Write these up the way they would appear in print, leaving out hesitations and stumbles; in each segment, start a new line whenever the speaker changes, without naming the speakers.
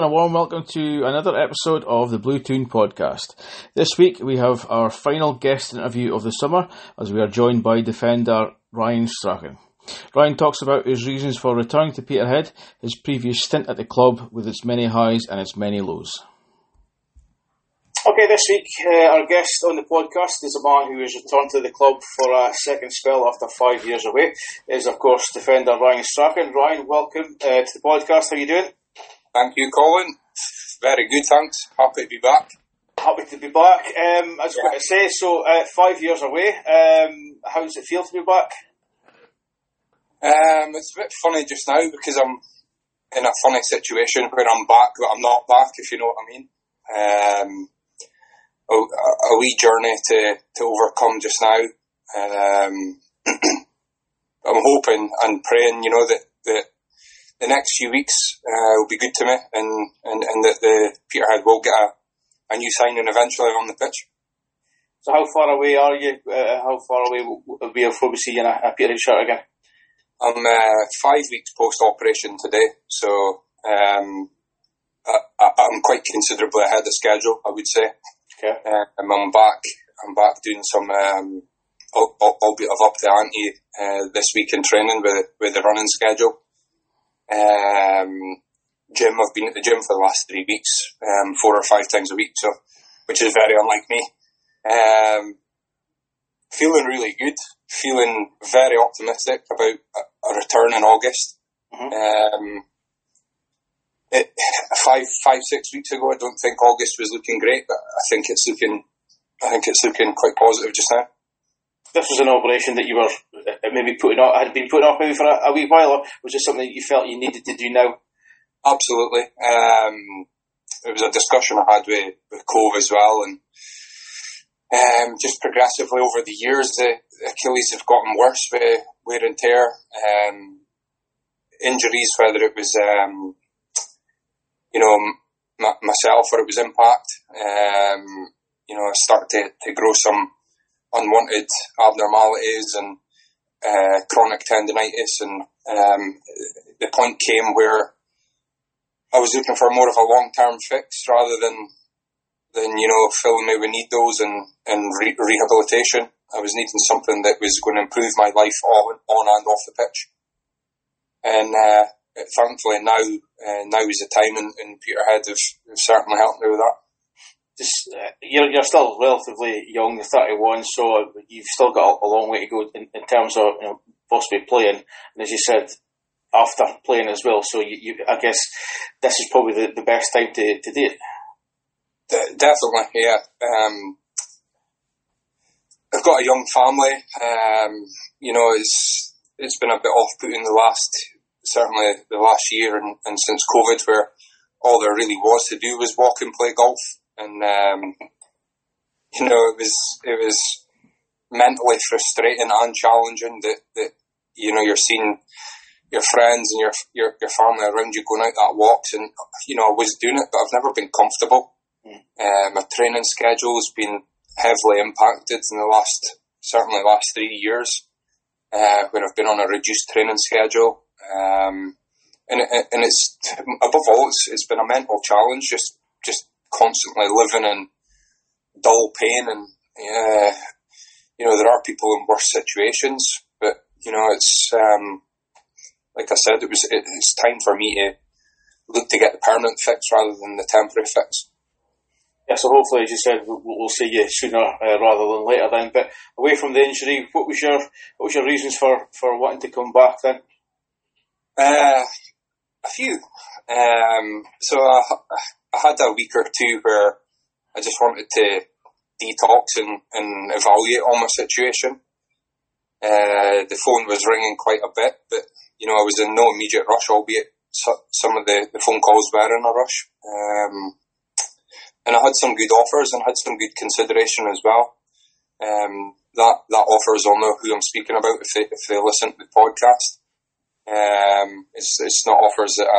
warm welcome to another episode of the Blue Toon podcast. This week we have our final guest interview of the summer as we are joined by defender Ryan Strachan. Ryan talks about his reasons for returning to Peterhead, his previous stint at the club with its many highs and its many lows.
Okay, this week our guest on the podcast is a man who has returned to the club for a second spell after 5 years away. Is of course defender Ryan Strachan. Ryan, welcome to the podcast. How are you doing?
Thank you, Colin. Very good, thanks. Happy to be back.
Happy to be back. I was going to say, so 5 years away, how does it feel to be back?
It's a bit funny just now because I'm in a funny situation where I'm back, but I'm not back, if you know what I mean. A wee journey to overcome just now. I'm hoping and praying, that the next few weeks will be good to me and that the Peterhead will get a new signing eventually on the pitch.
So how far away are you? How far away will we probably see you in a Peterhead shirt again?
I'm 5 weeks post-operation today, so I'm quite considerably ahead of schedule, I would say.
Okay.
I'm back doing some, albeit of up the ante this week in training with the running schedule. Gym, I've been at the gym for the last 3 weeks, 4 or 5 times a week, so which is very unlike me. Feeling really good, feeling very optimistic about a return in August.
Mm-hmm.
6 weeks ago, I don't think August was looking great, but I think it's looking quite positive just now.
This was an operation that you were maybe had been putting off maybe for a wee while, or was it something that you felt you needed to do now?
Absolutely. It was a discussion I had with Cove as well, and just progressively over the years, the Achilles have gotten worse with wear and tear, injuries, whether it was myself or it was Impact. I started to grow some unwanted abnormalities and chronic tendinitis, and the point came where I was looking for more of a long-term fix rather than filling me with needles and rehabilitation. I was needing something that was going to improve my life on and off the pitch. And thankfully now is the time, and Peterhead have certainly helped me with that.
You're still relatively young, you're 31, so you've still got a long way to go in terms of possibly playing. And as you said, after playing as well, so I guess this is probably the best time to do it.
Definitely, yeah. I've got a young family. It's been a bit off-putting certainly the last year and since COVID, where all there really was to do was walk and play golf. And it was mentally frustrating and challenging that you're seeing your friends and your family around you going out that walks, and I was doing it, but I've never been comfortable. My training schedule has been heavily impacted in the last 3 years, when I've been on a reduced training schedule, and it's above all it's been a mental challenge, just constantly living in dull pain, and there are people in worse situations, but it's like I said, it's time for me to look to get the permanent fix rather than the temporary fix.
Yeah, so hopefully, as you said, we'll see you sooner rather than later then. But away from the injury, what was your reasons for wanting to come back then?
A few. So I had a week or two where I just wanted to detox and evaluate on my situation. The phone was ringing quite a bit, but I was in no immediate rush, albeit some of the phone calls were in a rush. And I had some good offers and had some good consideration as well. That offers, I'll know who I'm speaking about if they listen to the podcast. It's not offers that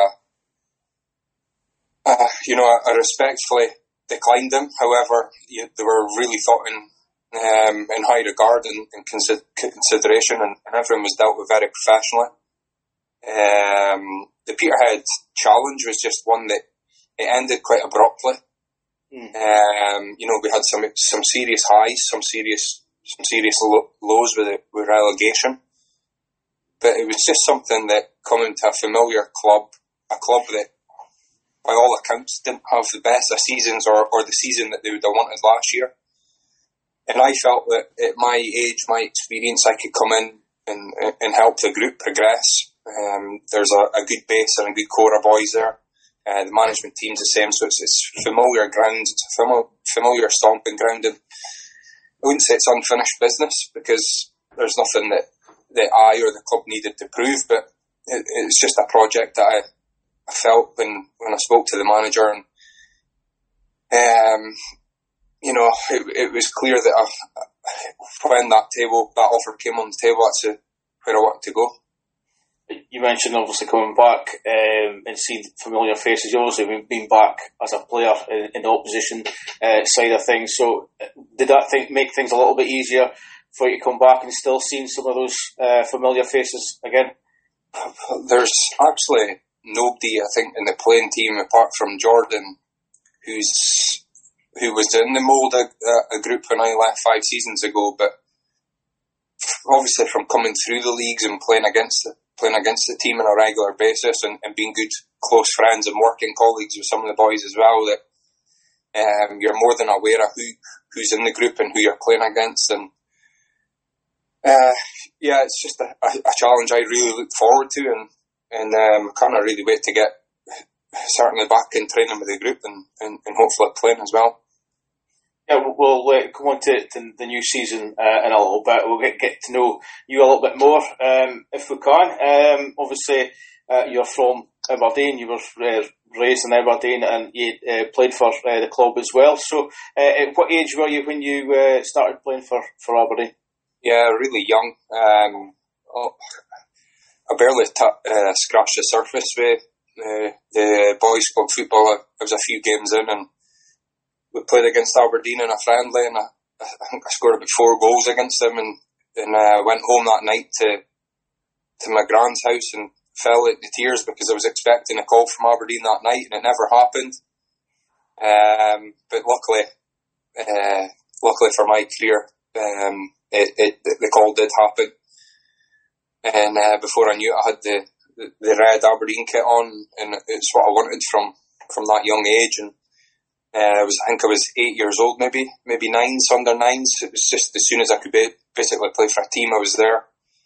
I respectfully declined them. However, they were really thought in high regard and consideration, and everyone was dealt with very professionally. The Peterhead challenge was just one that it ended quite abruptly. You know, we had some serious highs, some serious lows with relegation. But it was just something that, coming to a familiar club, a club that, by all accounts, didn't have the best of seasons or the season that they would have wanted last year. And I felt that at my age, my experience, I could come in and help the group progress. There's a good base and a good core of boys there. The management team's the same, so it's familiar ground. It's a familiar stomping ground. And I wouldn't say it's unfinished business, because there's nothing that I or the club needed to prove, but it's just a project that I felt when I spoke to the manager, and you know, it was clear that when that offer came on the table, that's where I wanted to go.
You mentioned obviously coming back and seeing familiar faces. You obviously been back as a player in the opposition side of things. So did that make things a little bit easier for you to come back and still seeing some of those familiar faces again?
There's actually nobody, I think, in the playing team apart from Jordan who was in the mould of a group when I left 5 seasons ago. But obviously, from coming through the leagues and playing against the team on a regular basis, and being good close friends and working colleagues with some of the boys as well, that you're more than aware of who's in the group and who you're playing against. And yeah, it's just a challenge I really look forward to, and can't really wait to get certainly back in training with the group and hopefully playing as well.
Yeah, we'll come on to the new season in a little bit. We'll get to know you a little bit more if we can. Obviously, you're from Aberdeen. You were raised in Aberdeen, and you played for the club as well. So, at what age were you when you started playing for Aberdeen?
Yeah, really young. I barely scratched the surface with the boys' club football. I was a few games in, and we played against Aberdeen in a friendly, and I think I scored about 4 goals against them, and went home that night to my grand's house and fell into tears because I was expecting a call from Aberdeen that night, and it never happened. But luckily for my career, the call did happen, and before I knew it, I had the red Aberdeen kit on, and it's what I wanted from that young age. And I think I was 8 years old, maybe 9s, under 9s. It was just as soon as I could basically play for a team, I was there.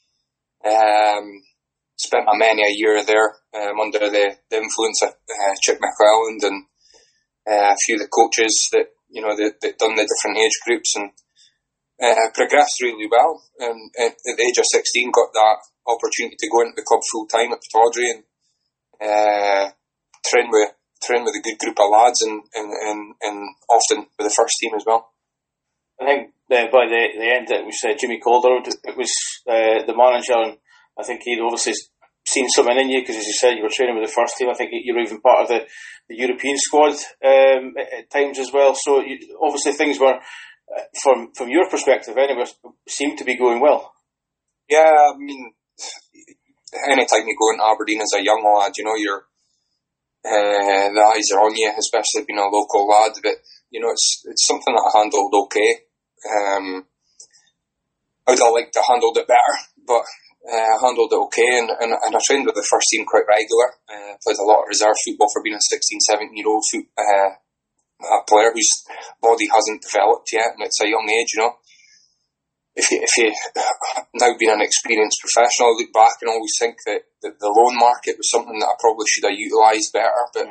Spent many a year there under the influence of Chip McClelland and a few of the coaches that done the different age groups, and progressed really well. And at the age of 16, got that opportunity to go into the club full time at Pittodrie and train with a good group of lads, and often with the first team as well.
I think by the end it was Jimmy Calderwood. It was the manager, and I think he'd obviously seen something in you, because as you said, you were training with the first team. I think you were even part of the European squad at times as well. So obviously things were, from your perspective anyway, seemed to be going well.
Yeah, I mean, anytime you go into Aberdeen as a young lad, you're the eyes are on you, especially being a local lad. But it's something that I handled okay. I would have liked to handled it better, but I handled it okay, and I trained with the first team quite regular. Played a lot of reserve football for being a 16, 17-year-old a player whose body hasn't developed yet, and it's a young age. If you now being an experienced professional, I look back and always think that the loan market was something that I probably should have utilised better, but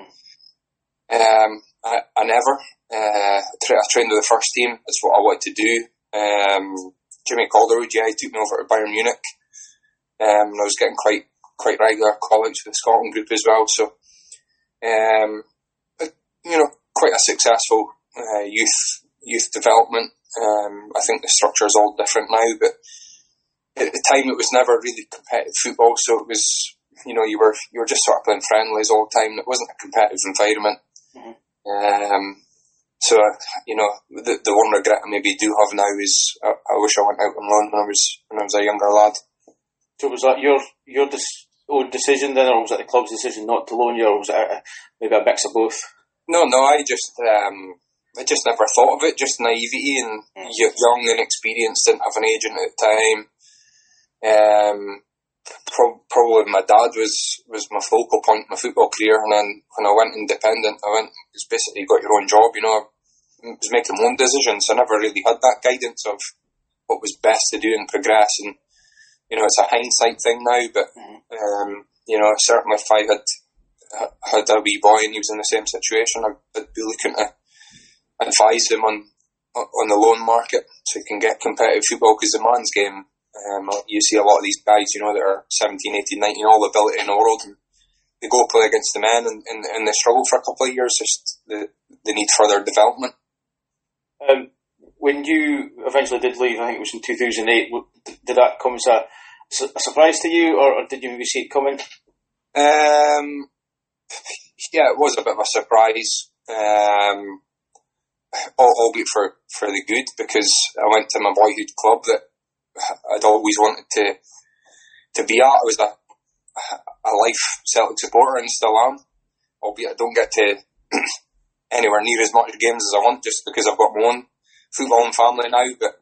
I never. I trained with the first team. That's what I wanted to do. Jimmy Calderwood, he took me over to Bayern Munich. And I was getting quite regular call-outs for the Scotland group as well. So, quite a successful youth development. I think the structure is all different now, but at the time it was never really competitive football. So it was, you were just sort of playing friendlies all the time. It wasn't a competitive environment. Mm-hmm. So the one regret I maybe do have now is I wish I went out on loan when I was a younger lad.
So was that your own decision then, or was it the club's decision not to loan you, or was it maybe a mix of both?
No, I just never thought of it. Just naivety and young and inexperienced, didn't have an agent at the time. Probably my dad was my focal point in my football career, and then when I went independent, it's basically got your own job, I was making my own decisions. I never really had that guidance of what was best to do and progress, and it's a hindsight thing now, but certainly if I had a wee boy and he was in the same situation, I'd be looking to advise him on the loan market so he can get competitive football, because the man's game, you see a lot of these guys, that are 17, 18, 19, all the ability in the world, and they go play against the men and they struggle for a couple of years, just they need further development.
When you eventually did leave, I think it was in 2008, did that come as a surprise to you, or did you maybe see it coming?
Yeah, it was a bit of a surprise, albeit for the good, because I went to my boyhood club that I'd always wanted to be at. I was a life Celtic supporter and still am, albeit I don't get to anywhere near as much games as I want, just because I've got my own football and family now. But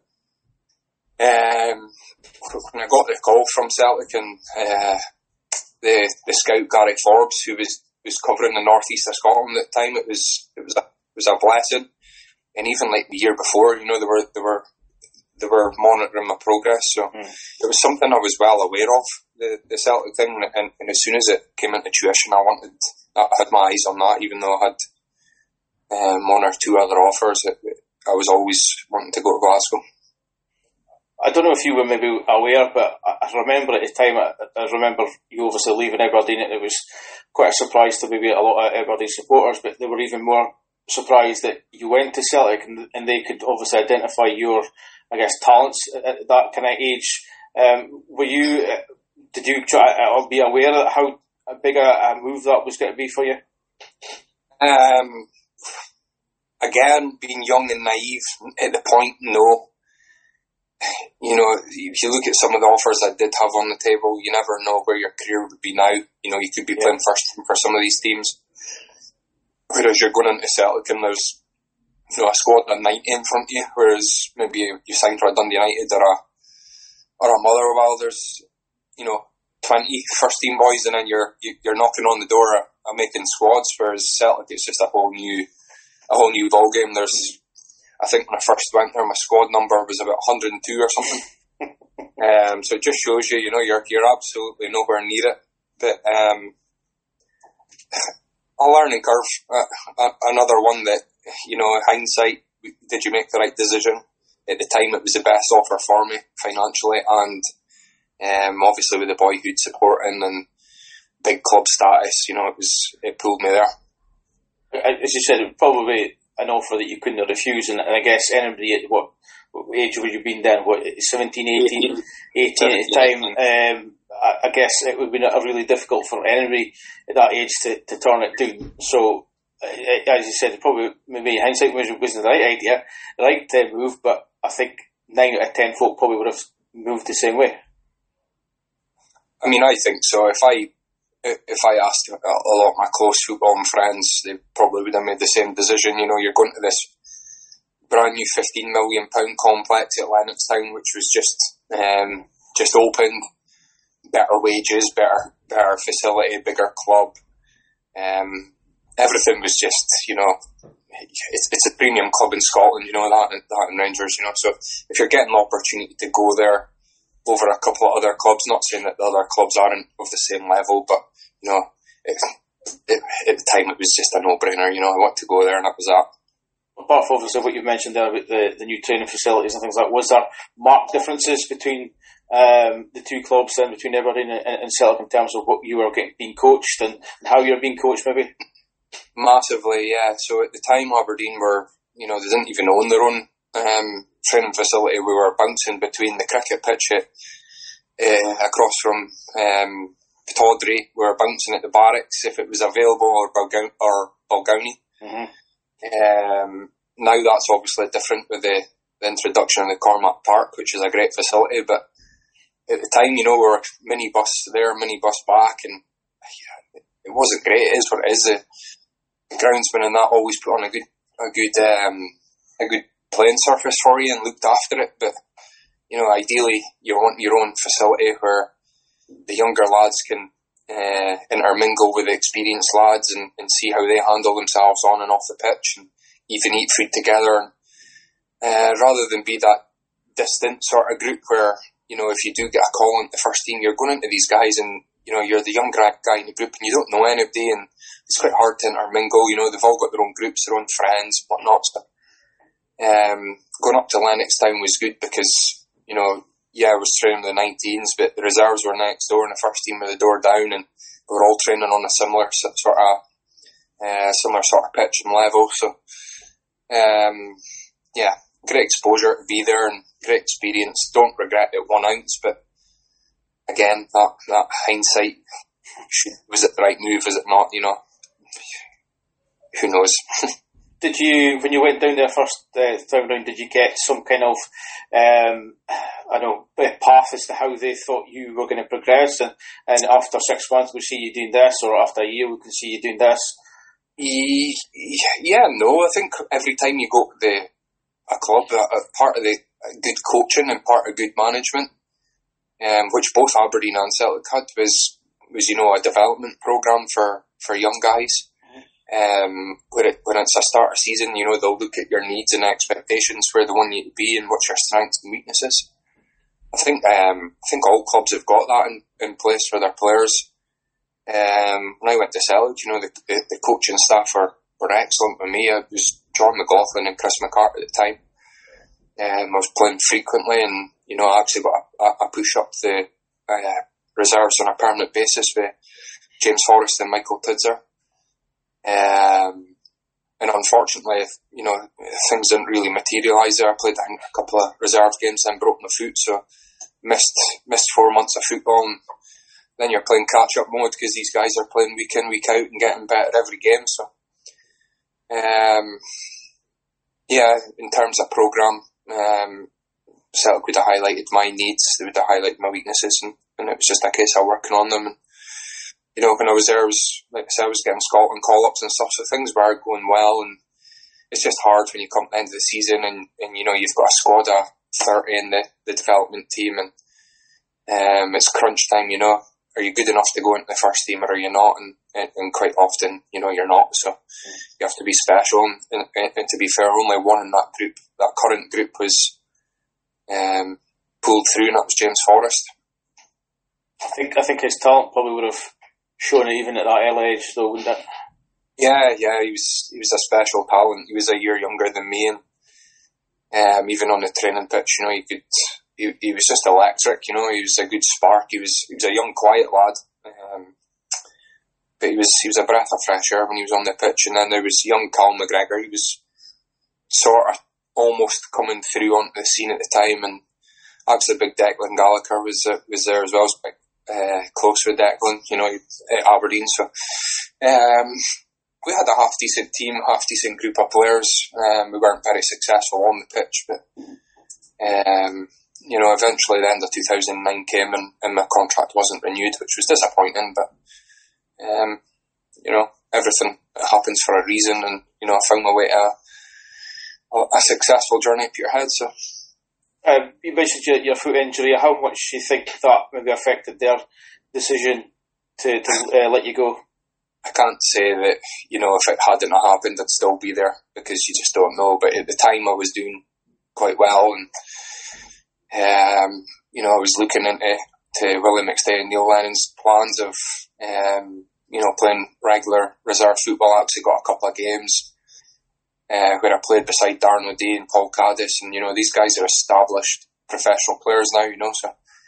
when I got the call from Celtic, and the scout Gary Forbes, who was covering the northeast of Scotland at the time, it was a blessing. And even like the year before, they were monitoring my progress, so it was something I was well aware of, the Celtic thing, and as soon as it came into tuition, I had my eyes on that, even though I had one or two other offers. I was always wanting to go to Glasgow.
I don't know if you were maybe aware, but I remember at the time, I remember you obviously leaving Aberdeen, and it was quite a surprise to maybe a lot of Aberdeen supporters, but they were even more surprised that you went to Celtic, and they could obviously identify your, I guess, talents at that kind of age. Did you try or be aware of how big a move that was going to be for you?
Again, being young and naive at the point, no. If you look at some of the offers I did have on the table, you never know where your career would be now. You could be playing first team for some of these teams, whereas you're going into Celtic and there's a squad of 90 in front of you, whereas maybe you signed for a Dundee United or a Motherwell, there's 20 first team boys, and then you're knocking on the door of making squads, whereas Celtic, it's just a whole new ball game. I think when I first went there, my squad number was about 102 or something. So it just shows you, you're absolutely nowhere near it. But a learning curve. Another one that, hindsight, did you make the right decision? At the time, it was the best offer for me financially, and obviously with the boyhood supporting and big club status, it pulled me there.
As you said, it was probably an offer that you couldn't refuse, and I guess anybody at what age would you have been then? 17, 18 at the time? I guess it would have been really difficult for anybody at that age to turn it down. So, as you said, probably maybe hindsight wasn't the right idea, the right move, but I think 9 out of 10 folk probably would have moved the same way.
I mean, I think so. If I asked a lot of my close football friends, they probably would have made the same decision. You're going to this brand new £15 million complex at Lennoxtown, which was just opened, better wages, better facility, bigger club. Everything was just, it's a premium club in Scotland, that in Rangers, So if you're getting the opportunity to go there over a couple of other clubs, not saying that the other clubs aren't of the same level, but, at the time it was just a no-brainer, I want to go there, and that was that.
Apart from obviously what you've mentioned there about the new training facilities and things like that, was there marked differences between the two clubs then, between Aberdeen and Celtic, in terms of what you were being coached and how you were being coached maybe?
Massively, yeah. So at the time Aberdeen were, they didn't even own their own training facility. We were bouncing between the cricket pitch across from Tawdry. We were bouncing at the barracks if it was available, or Balgownie. Mm-hmm. Now that's obviously different with the introduction of the Cormac Park, which is a great facility, but at the time, we were minibus there, minibus back, and it wasn't great. It is what it is. groundsman and that always put on a good playing surface for you and looked after it. But ideally, you want your own facility where the younger lads can intermingle with the experienced lads and see how they handle themselves on and off the pitch, and even eat food together. Rather than be that distant sort of group where, if you do get a call into the first team, you're going into these guys and, you're the young guy in the group and you don't know anybody, and it's quite hard to intermingle. They've all got their own groups, their own friends, whatnot. So, going up to Lennoxtown was good because, I was training the 19s, but the reserves were next door and the first team were the door down, and we were all training on a similar sort of pitch and level. So, great exposure to be there and great experience. Don't regret it 1 ounce, but again, that hindsight, was it the right move, is it not, who knows.
Did you, when you went down there first time round, did you get some kind of, path as to how they thought you were going to progress, and after 6 months we'll see you doing this, or after a year we can see you doing this?
I think every time you go to a club, part of the good coaching and part of good management, which both Aberdeen and Celtic had, was a development programme for young guys. When it's a start of season, they'll look at your needs and expectations, where they want you to be and what your strengths and weaknesses. I think all clubs have got that in place for their players. When I went to Celtic, the coaching staff were excellent with me. It was John McLaughlin and Chris McCart at the time. I was playing frequently, and I actually got a push up the reserves on a permanent basis with James Forrest and Michael Tidser. And unfortunately, things didn't really materialise there. I played a couple of reserve games and broke my foot, so missed 4 months of football, and then you're playing catch-up mode because these guys are playing week in, week out and getting better every game. So, in terms of programme, Celtic would have highlighted my needs, they would have highlighted my weaknesses, and it was just a case of working on them. And, when I was there, I was getting Scotland call-ups and stuff, so things were going well, and it's just hard when you come to the end of the season and you've got a squad of 30 in the development team, and it's crunch time, are you good enough to go into the first team or are you not? And quite often, you're not, so you have to be special, and to be fair, only one in that group, that current group, was pulled through, and that was James Forrest.
I think his talent probably would have shown it even at that early age, though, wouldn't it?
Yeah, he was a special talent. He was a year younger than me, and even on the training pitch, he was just electric. He was a good spark. He was a young, quiet lad, but he was a breath of fresh air when he was on the pitch. And then there was young Cal McGregor. He was sort of almost coming through onto the scene at the time, and actually, big Declan Gallagher was there as well. Close with Declan, at Aberdeen. So we had a half-decent team, half-decent group of players. We weren't very successful on the pitch, but eventually the end of 2009 came and my contract wasn't renewed, which was disappointing, but everything happens for a reason, and I found my way to a successful journey at Peterhead. So
you mentioned your foot injury. How much do you think that maybe affected their decision to let you go?
I can't say that, if it hadn't happened, I'd still be there, because you just don't know. But at the time, I was doing quite well, and I was looking into Willie McStay and Neil Lennon's plans of playing regular reserve football. I actually got a couple of games where I played beside Darren O'Day and Paul Caddis, and these guys are established professional players now. So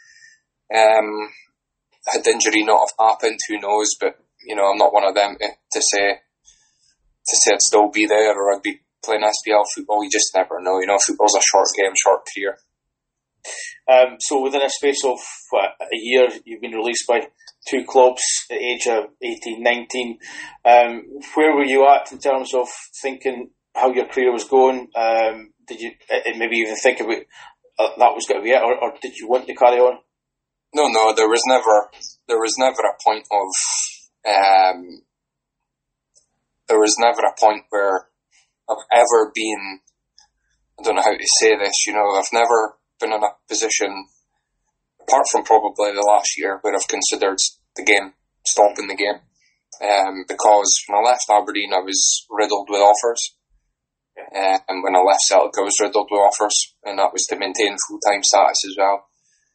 had the injury not have happened, who knows? But I'm not one of them to say I'd still be there or I'd be playing SPL football. You just never know. Football's a short game, short career.
So within a space of a year, you've been released by 2 clubs at the age of 18, 19. Where were you at in terms of thinking how your career was going? Did you maybe even think about that was going to be it, or did you want to carry on?
No, there was never a point of there was never a point where I've ever been, I don't know how to say this, I've never been in a position, apart from probably the last year, where I've considered stopping the game. Because when I left Aberdeen, I was riddled with offers. And when I left Celtic, I was riddled with offers, and that was to maintain full-time status as well.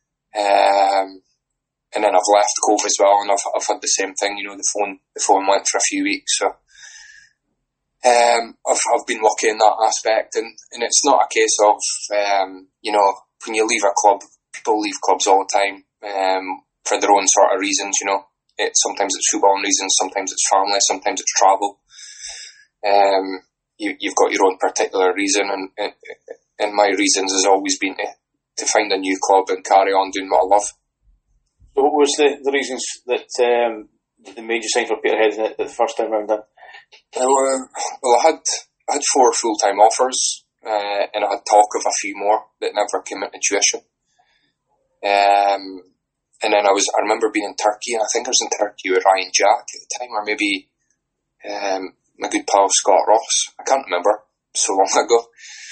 And then I've left Cove as well, and I've had the same thing. The phone went for a few weeks, so I've been lucky in that aspect, and it's not a case of when you leave a club, people leave clubs all the time for their own sort of reasons. Sometimes it's football reasons, sometimes it's family, sometimes it's travel. You've got your own particular reason, and my reasons has always been to find a new club and carry on doing what I love.
So what was the reasons that made you sign for Peterhead the first time round then?
Well, I had 4 full-time offers, and I had talk of a few more that never came into tuition. And then I remember being in Turkey, and I think I was in Turkey with Ryan Jack at the time, or maybe my good pal Scott Ross. I can't remember, so long ago.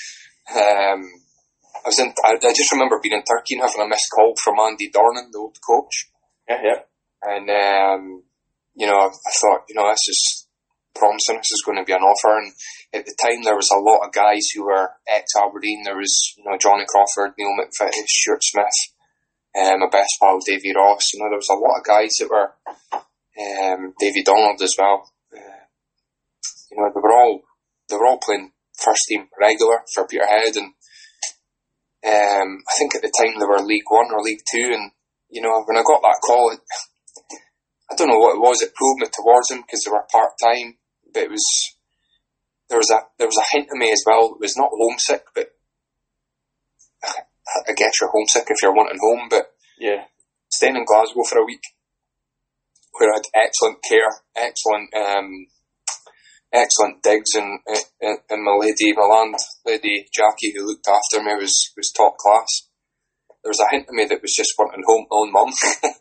I just remember being in Turkey and having a missed call from Andy Dornan, the old coach.
Yeah.
And I thought, this is promising. This is going to be an offer. And at the time, there was a lot of guys who were ex-Aberdeen. There was, Johnny Crawford, Neil McVitie, Stuart Smith, my best pal Davy Ross. There was a lot of guys that were Davy Donald as well. They were all playing first team regular for Peterhead, and I think at the time they were League 1 or League 2, and when I got that call, I don't know what it was. It pulled me towards them because they were part time, but there was a hint of me as well. It was not homesick, but I guess you're homesick if you're wanting home. But
yeah,
staying in Glasgow for a week, where I had excellent care, excellent digs, and my lady Jackie, who looked after me, was top class. There was a hint of me that was just wanting home, own mum.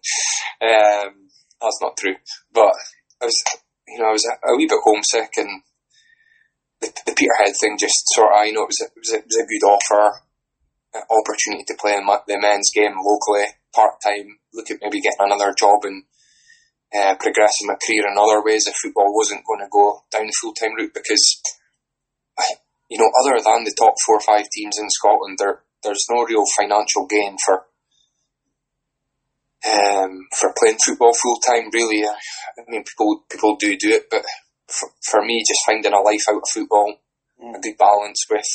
That's not true, but I was a wee bit homesick, and the Peterhead thing just sort of, it was a good offer, opportunity to play in the men's game locally, part time. Look at maybe getting another job and progressing my career in other ways if football wasn't going to go down the full-time route, because other than the top 4 or 5 teams in Scotland, there's no real financial gain for playing football full-time, really. I mean, people do it, but for me, just finding a life out of football, a good balance with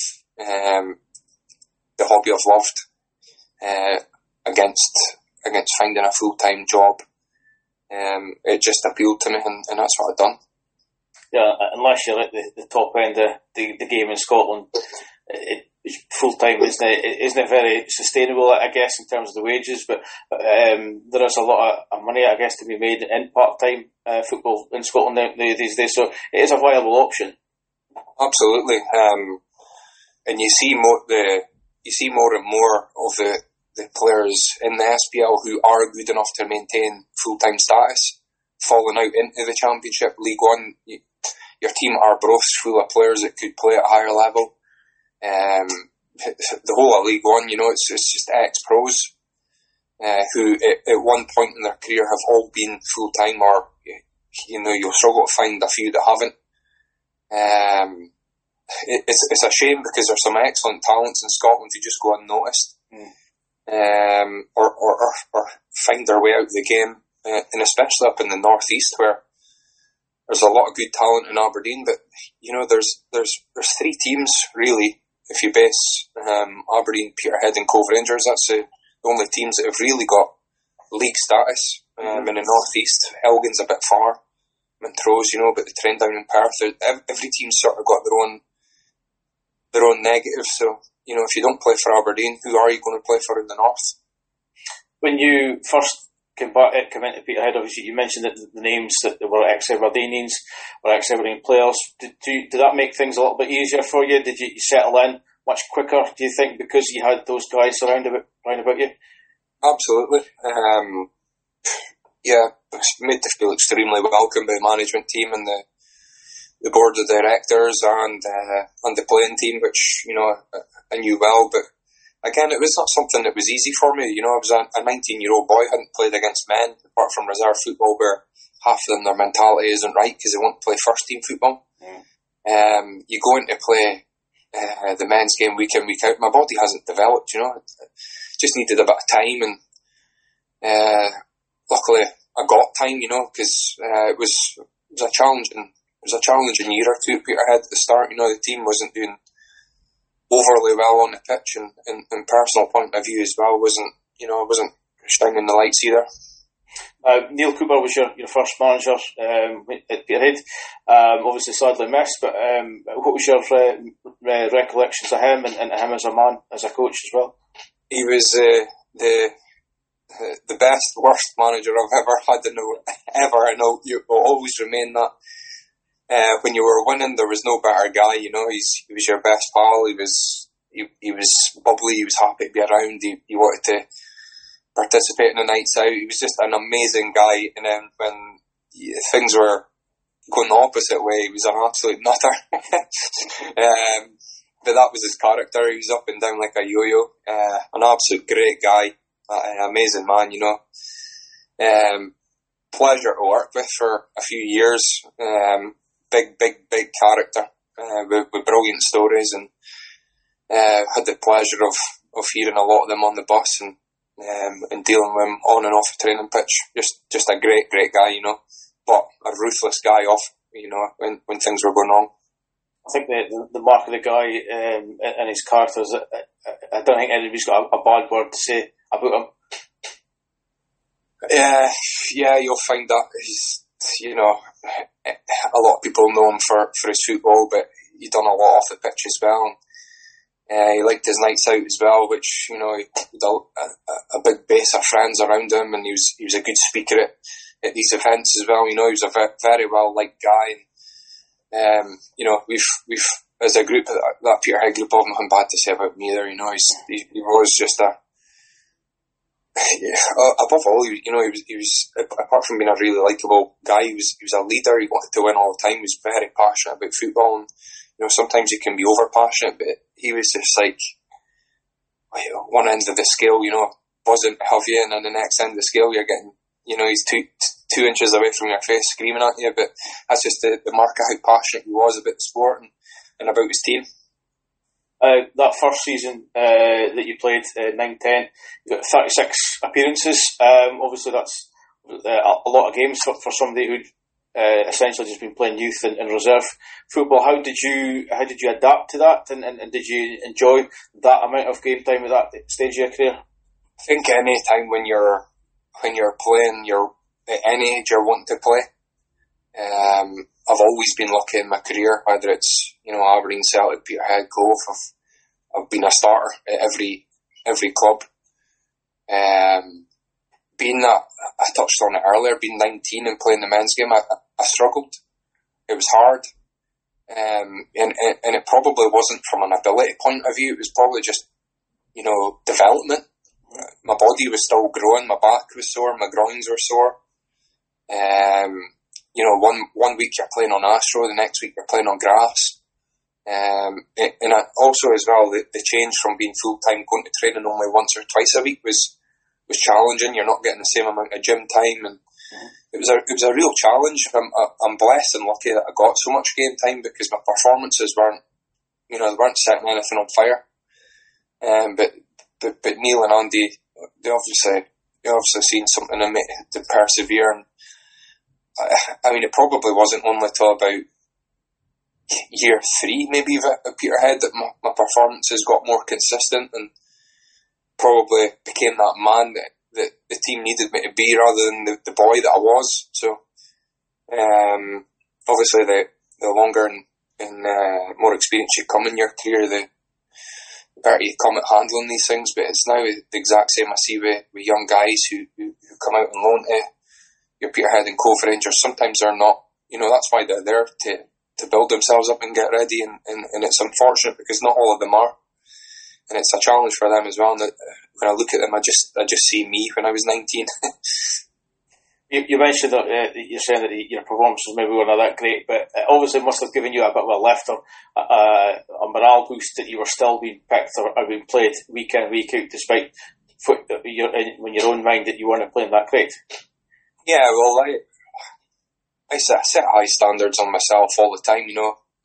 the hobby I've loved against finding a full-time job, it just appealed to me, and that's what I've done.
Yeah, unless you're at the top end of the game in Scotland, full time isn't very sustainable, I guess, in terms of the wages. But there is a lot of money, I guess, to be made in part time football in Scotland these days. So it is a viable option.
Absolutely, and you see more and more of the players in the SPL who are good enough to maintain full time status falling out into the Championship. League 1, your team are Arbroath's full of players that could play at a higher level. The whole of League 1, it's just ex-pros who at one point in their career have all been full-time, or you'll struggle to find a few that haven't. It's a shame, because there's some excellent talents in Scotland who just go unnoticed, or find their way out of the game, and especially up in the northeast, where there's a lot of good talent in Aberdeen. But there's 3 teams really. If you base Aberdeen, Peterhead and Cove Rangers, that's the only teams that have really got league status. In the northeast, Elgin's a bit far, Montrose, but the trend down in Perth, every team's sort of got their own negatives. So, if you don't play for Aberdeen, who are you going to play for in the north?
When you first came into Peterhead, obviously you mentioned that the names that were ex-Aberdeenians or ex-Aberdeen players. Did that make things a little bit easier for you? Did you settle in much quicker, do you think, because you had those guys around about you?
Absolutely. Yeah, I was made to feel extremely welcome by the management team and the board of directors and the playing team, which, you know, I knew well. But again, it was not something that was easy for me. You know, I was a 19-year-old boy, hadn't played against men, apart from reserve football, where half of them, their mentality isn't right because they want to play first-team football. You go in to play the men's game week in, week out. My body hasn't developed, you know. It just needed a bit of time, and luckily I got time, you know, because it was a challenging year or two at Peterhead at the start. You know, the team wasn't doing overly well on the pitch, and personal point of view as well, wasn't shining the lights either.
Neil Cooper was your first manager at Peterhead. Obviously sadly missed, but what was your recollections of him and him as a man, as a coach as well?
He was the best, worst manager I've ever had and you will always remain that. When you were winning, there was no better guy. You know, he was your best pal. He was bubbly. He was happy to be around. He wanted to participate in the nights out. He was just an amazing guy. And then when things were going the opposite way, he was an absolute nutter. But that was his character. He was up and down like a yo-yo. An absolute great guy. An amazing man, you know. Pleasure to work with for a few years. Big character with brilliant stories, and had the pleasure of hearing a lot of them on the bus and dealing with him on and off the training pitch. Just a great guy, you know, but a ruthless guy off, you know, when things were going wrong.
I think the mark of the guy and his characters, I don't think anybody's got a bad word to say about him.
Yeah, you'll find that he's, you know, a lot of people know him for his football, but he done a lot off the pitch as well. He liked his nights out as well, which, you know, he had a big base of friends around him, and he was a good speaker at these events as well. You know, he was a very well liked guy. And, you know, we've as a group, that Peterhead group, I've nothing bad to say about me either. You know, he was just above all, you know, he was apart from being a really likeable guy, he was a leader. He wanted to win all the time. He was very passionate about football, and, you know, sometimes he can be over passionate, but he was just like one end of the scale, you know, buzzing to have you, and then the next end of the scale you're getting, you know, he's two inches away from your face screaming at you. But that's just the mark of how passionate he was about the sport and about his team.
That first season that you played, 9-10, you got 36 appearances. Obviously that's a lot of games for somebody who'd essentially just been playing youth and reserve football. How did you adapt to that, and did you enjoy that amount of game time at that stage of your career?
I think any time when you're playing, you're at any age you're wanting to play. I've always been lucky in my career, whether it's, you know, Aberdeen, Celtic, Peterhead, Cove. I've been a starter at every club. Being that, I touched on it earlier, being 19 and playing the men's game, I struggled. It was hard. And it probably wasn't from an ability point of view. It was probably just, you know, development. My body was still growing. My back was sore. My groins were sore. You know, one week you're playing on Astro, the next week you're playing on grass. And also as well, the change from being full-time going to training only once or twice a week was challenging. You're not getting the same amount of gym time, and it was a real challenge. I'm blessed and lucky that I got so much game time, because my performances weren't setting anything on fire. But Neil and Andy, they obviously seen something in me to persevere. And I mean, it probably wasn't only till about year 3, maybe, at Peterhead that my performances got more consistent and probably became that man that the team needed me to be, rather than the boy that I was. So, obviously, the longer and more experience you come in your career, the better you come at handling these things. But it's now the exact same I see with young guys who come out on loan to your Peterhead and Cove Rangers. Sometimes they're not, you know, that's why they're there to build themselves up and get ready, and it's unfortunate because not all of them are, and it's a challenge for them as well. And when I look at them, I just see me when I was 19.
You mentioned that you're saying that your performances maybe weren't that great, but it obviously must have given you a bit of a lift or a morale boost that you were still being picked or being played week in, week out, despite when your own mind that you weren't playing that great.
Yeah, well, I set high standards on myself all the time,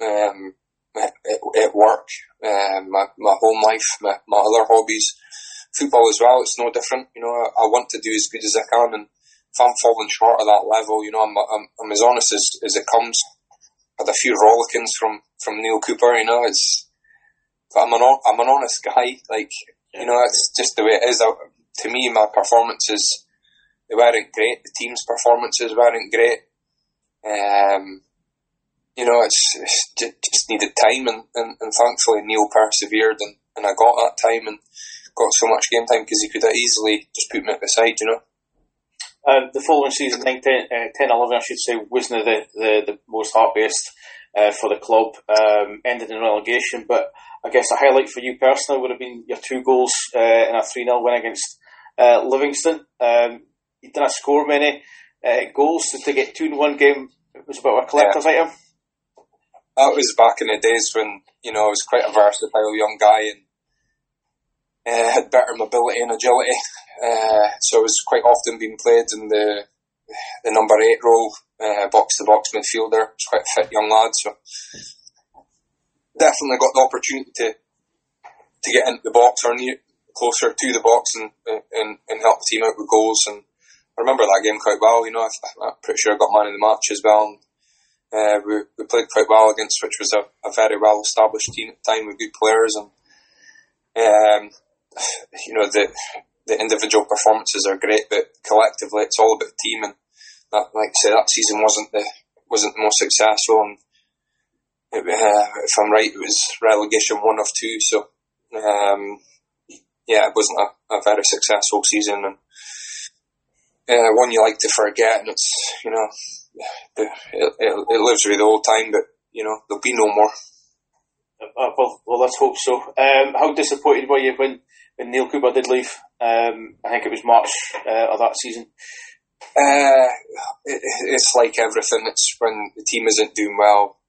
at work, my home life, my other hobbies, football as well. It's no different, I want to do as good as I can, and if I'm falling short of that level, I'm as honest as it comes. I had a few rollickings from Neil Cooper, but I'm an honest guy, it's just the way it is. To me, my performances, they weren't great. The team's performances weren't great. It's just needed time, and thankfully Neil persevered, and I got that time and got so much game time because he could have easily just put me at the side,
The following season, 10-11, I should say, wasn't the most happiest for the club. Ended in relegation, but I guess a highlight for you personally would have been your 2 goals in a 3-0 win against Livingston. You didn't score many goals, so to get 2 in one game, it was a bit of a collector's item.
That was back in the days when, I was quite a versatile young guy and had better mobility and agility. So I was quite often being played in the number 8 role, box-to-box midfielder. I was quite a fit young lad, so definitely got the opportunity to get into the box or closer to the box and help the team out with goals. And I remember that game quite well. I'm pretty sure I got man of the match as well. And, we played quite well against, which was a very well-established team at the time with good players. And the individual performances are great, but collectively it's all about the team. And that, like I say, that season wasn't the most successful. And if I'm right, it was relegation 1 of 2. So it wasn't a very successful season, and one you like to forget. And it's it lives with the old time, but there'll be no more.
Well, let's hope so. How disappointed were you when Neil Cooper did leave? I think it was March of that season.
It's like everything. It's when the team isn't doing well.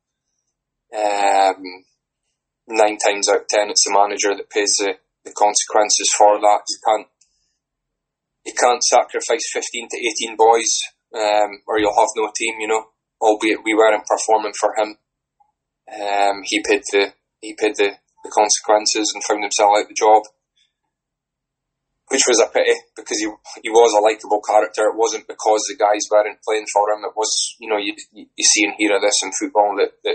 9 times out of 10, it's the manager that pays the consequences for that. You can't sacrifice 15 to 18 boys, or you'll have no team. Albeit we weren't performing for him. He paid the consequences and found himself out the job, which was a pity because he was a likeable character. It wasn't because the guys weren't playing for him. It was, you see and hear of this in football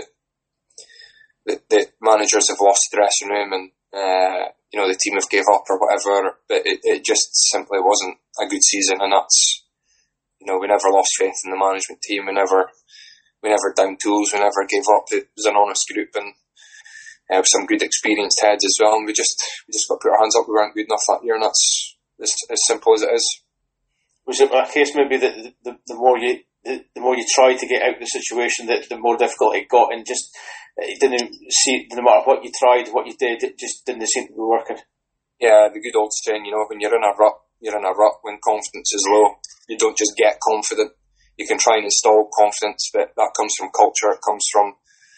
that managers have lost the dressing room and the team have gave up or whatever. But it just simply wasn't a good season, and that's we never lost faith in the management team. We never down tools. We never gave up. It was an honest group and with some good experienced heads as well. And we just got to put our hands up. We weren't good enough that year, and that's as simple as it is. Was
it a case maybe that the more you tried to get out of the situation, that the more difficult it got, and just it didn't see, no matter what you tried, what you did, it just didn't seem to be working?
Yeah, the good old saying, when you're in a rut, when confidence is low. You don't just get confident. You can try and install confidence, but that comes from culture. It comes from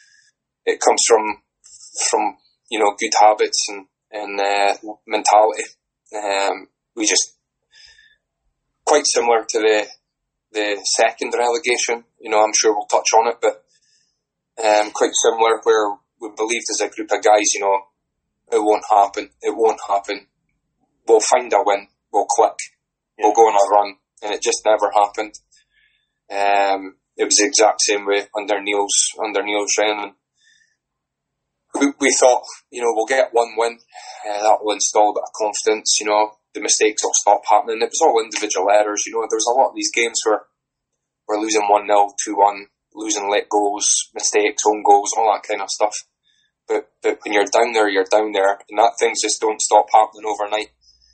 good habits and mentality. We just quite similar to the second relegation. I'm sure we'll touch on it, but quite similar where we believed as a group of guys, it won't happen. We'll find a win. We'll click. We'll go on a run, and it just never happened. It was the exact same way under Neil's reign. We thought, we'll get one win, that will install a bit of confidence, the mistakes will stop happening. It was all individual errors, there was a lot of these games where we're losing 1-0, 2-1, losing late goals, mistakes, own goals, all that kind of stuff. But when you're down there, and that things just don't stop happening overnight.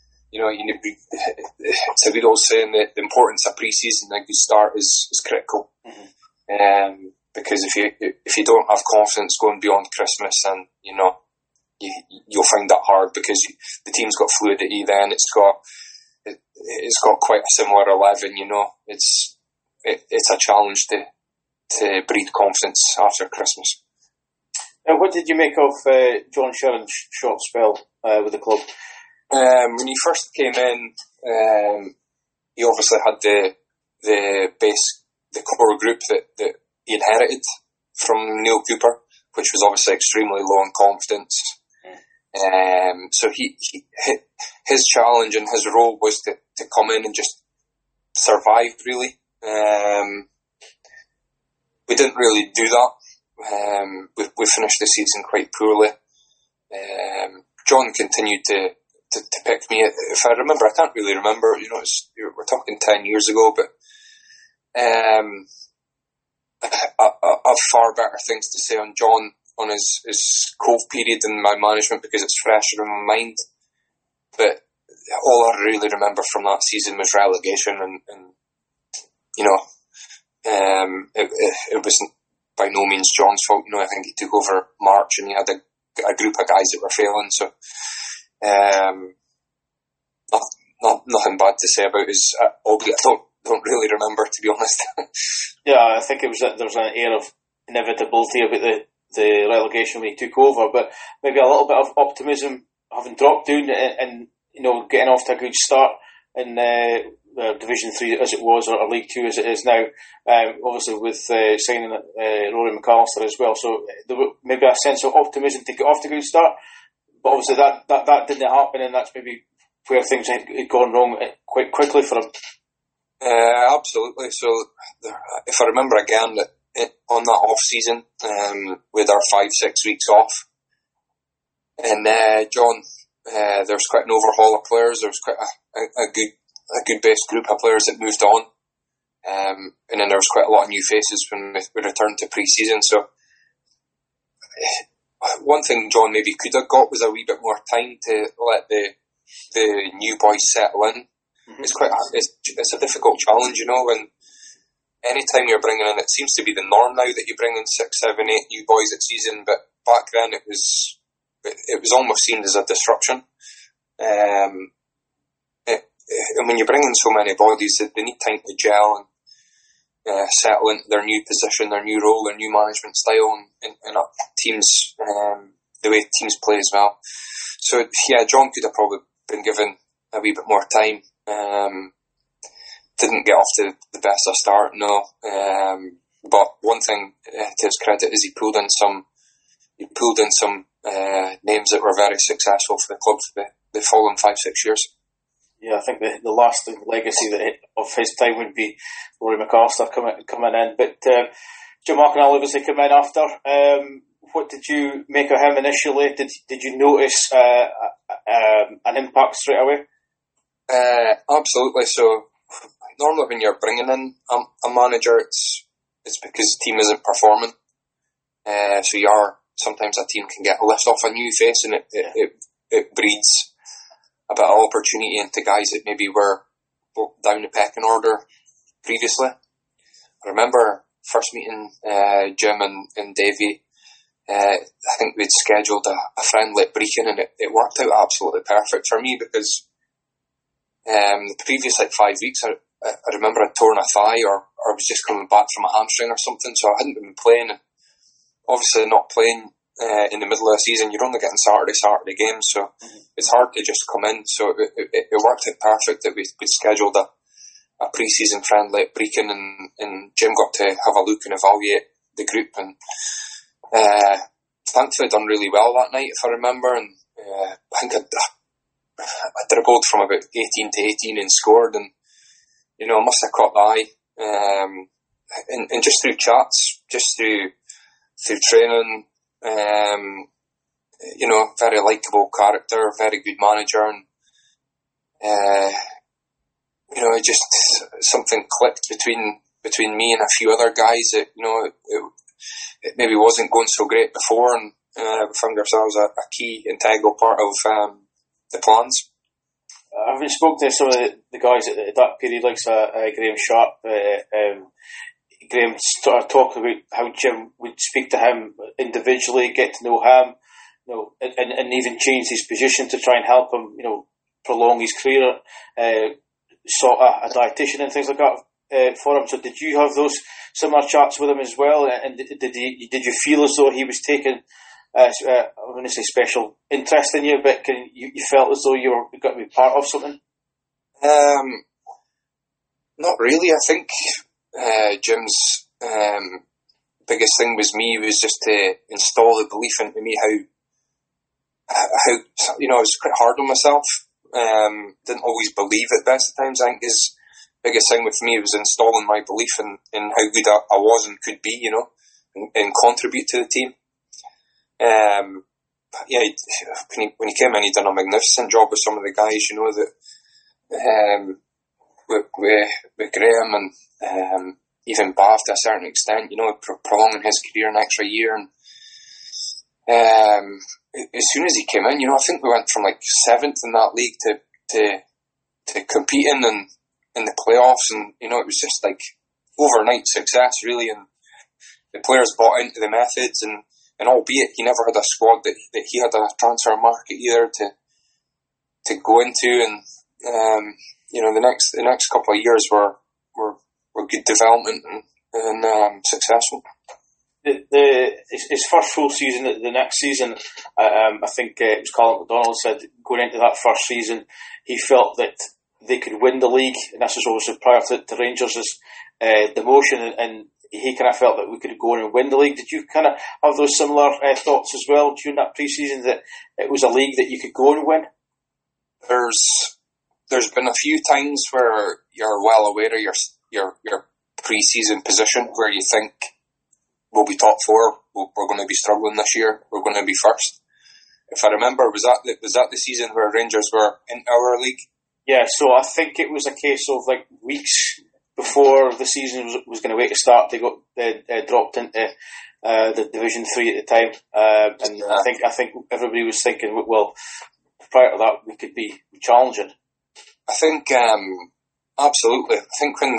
It's a good old saying that the importance of pre-season, a good start is critical. Mm-hmm. Because if you don't have confidence going beyond Christmas, then you'll find that hard because the team's got fluidity. Then it's got quite a similar 11. It's it's a challenge to breed confidence after Christmas.
What did you make of John Sheeran's short spell with the club?
When he first came in, he obviously had the core group that he inherited from Neil Cooper, which was obviously extremely low in confidence. So his challenge and his role was to come in and just survive, really. We didn't really do that. We finished the season quite poorly. John continued to pick me. If I remember, I can't really remember. We're talking 10 years ago, but I've far better things to say on John on his Cove period in my management because it's fresher in my mind. But all I really remember from that season was relegation, and it wasn't by no means John's fault. I think he took over March and he had a group of guys that were failing. So nothing bad to say about his. Albeit I don't really remember, to be honest.
Yeah, I think there was an air of inevitability about the relegation when he took over, but maybe a little bit of optimism having dropped down and getting off to a good start in Division 3 as it was, or League 2 as it is now. Obviously with signing Rory McAllister as well, so there was maybe a sense of optimism to get off to a good start, but obviously that didn't happen, and that's maybe where things had gone wrong quite quickly for him.
Absolutely. So if I remember again, that on that off season, with our 5-6 weeks off, and John, there was quite an overhaul of players. There was quite a good base group of players that moved on, and then there was quite a lot of new faces when we returned to pre-season. So one thing John maybe could have got was a wee bit more time to let the new boys settle in. Mm-hmm. It's a difficult challenge, when anytime you're bringing in, it seems to be the norm now that you bring in 6, 7, 8 new boys at season, but back then it was almost seen as a disruption. And when you bring in so many bodies, they need time to gel and settle into their new position, their new role, their new management style, and teams, the way teams play as well. So yeah, John could have probably been given a wee bit more time. Didn't get off to the best of start, no. But one thing to his credit is he pulled in some names that were very successful for the club for the following 5-6 years.
Yeah, I think the lasting legacy of his time would be Rory McAllister coming in. But Jim McInally obviously came in after. What did you make of him initially? Did you notice an impact straight away?
Absolutely. So normally when you're bringing in a manager, it's because the team isn't performing. So sometimes a team can get a lift off a new face, and it breeds a bit of opportunity into guys that maybe were down the pecking order previously. I remember first meeting Jim and Davey. I think we'd scheduled a friendly at Brechin, and it worked out absolutely perfect for me because the previous 5 weeks I remember I'd torn a thigh or I was just coming back from a hamstring or something, so I hadn't been playing. And obviously not playing in the middle of the season, you're only getting Saturday games, so it's hard to just come in. So it worked out perfect that we scheduled a pre-season friendly at Brechin, and Jim got to have a look and evaluate the group, and thankfully done really well that night, if I remember. And I think I dribbled from about 18 to 18 and scored, and I must have caught the eye. And just through chats, just through training, very likeable character, very good manager, and just something clicked between me and a few other guys that it maybe wasn't going so great before, and we found ourselves a key integral part of the plans.
Having spoken to some of the guys at that period, like Graham Sharp, Graham started talking about how Jim would speak to him individually, get to know him, and even change his position to try and help him, prolong his career. Sought a dietitian and things like that. for him. So did you have those similar chats with him as well? And did you feel as though he was taking, I'm going to say special interest in you, but you felt as though you were going to be part of something?
Not really. I think Jim's biggest thing was just to install the belief into me how I was quite hard on myself. Didn't always believe at best at times. I think his biggest thing with me was installing my belief in how good I was and could be, and contribute to the team. When he came in, he done a magnificent job with some of the guys, that with Graham and even Bath to a certain extent, prolonging his career an extra year. And as soon as he came in, I think we went from like 7th in that league to competing in the playoffs, and it was just like overnight success really, and the players bought into the methods, and albeit he never had a squad that he had a transfer market either to go into, and the next couple of years were good development and successful.
His first full season, the next season, I think it was Colin McDonald said going into that first season, he felt that they could win the league, and this was obviously prior to Rangers' demotion, and he kind of felt that we could go in and win the league. Did you kind of have those similar thoughts as well during that pre-season, that it was a league that you could go and win?
There's been a few times where you're well aware of your pre-season position, where you think we'll be top 4, we're going to be struggling this year, we're going to be first. If I remember, was that the season where Rangers were in our league?
Yeah, so I think it was a case of like weeks before the season was going to wait to start, they got dropped into the Division 3 at the time, and I think everybody was thinking, well, prior to that we could be challenging.
I think absolutely. I think when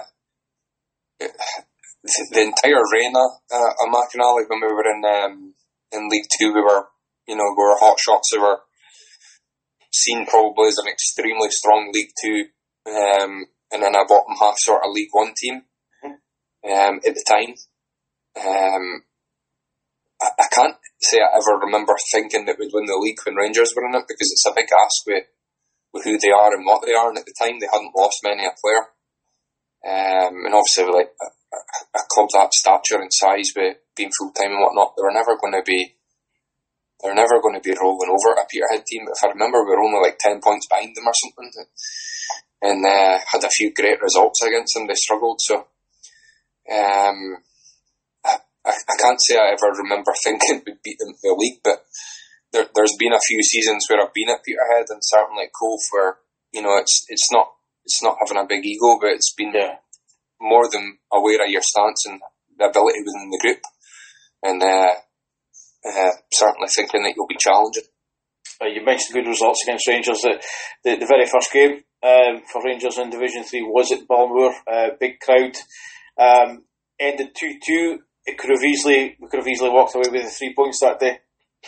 the entire reign of McInally, when we were in League 2, we were hot shots. They were seen probably as an extremely strong League 2 and then a bottom half sort of League 1 team at the time. I can't say I ever remember thinking that we'd win the league when Rangers were in it, because it's a big ask with who they are and what they are, and at the time they hadn't lost many a player. And obviously with like a club that stature and size, with being full time and whatnot, they were never going to be rolling over a Peterhead team. But if I remember, we were only like 10 points behind them or something, and had a few great results against them. They struggled, so I can't say I ever remember thinking we'd beat them in the league, but there's been a few seasons where I've been at Peterhead, and certainly at Cove, where it's not having a big ego, but it's been more than aware of your stance and the ability within the group, and certainly thinking that you'll be challenging.
You mentioned good results against Rangers. The very first game for Rangers in Division 3 was at Balmoor. Big crowd. Ended 2-2. We could have easily walked away with the 3 points that day.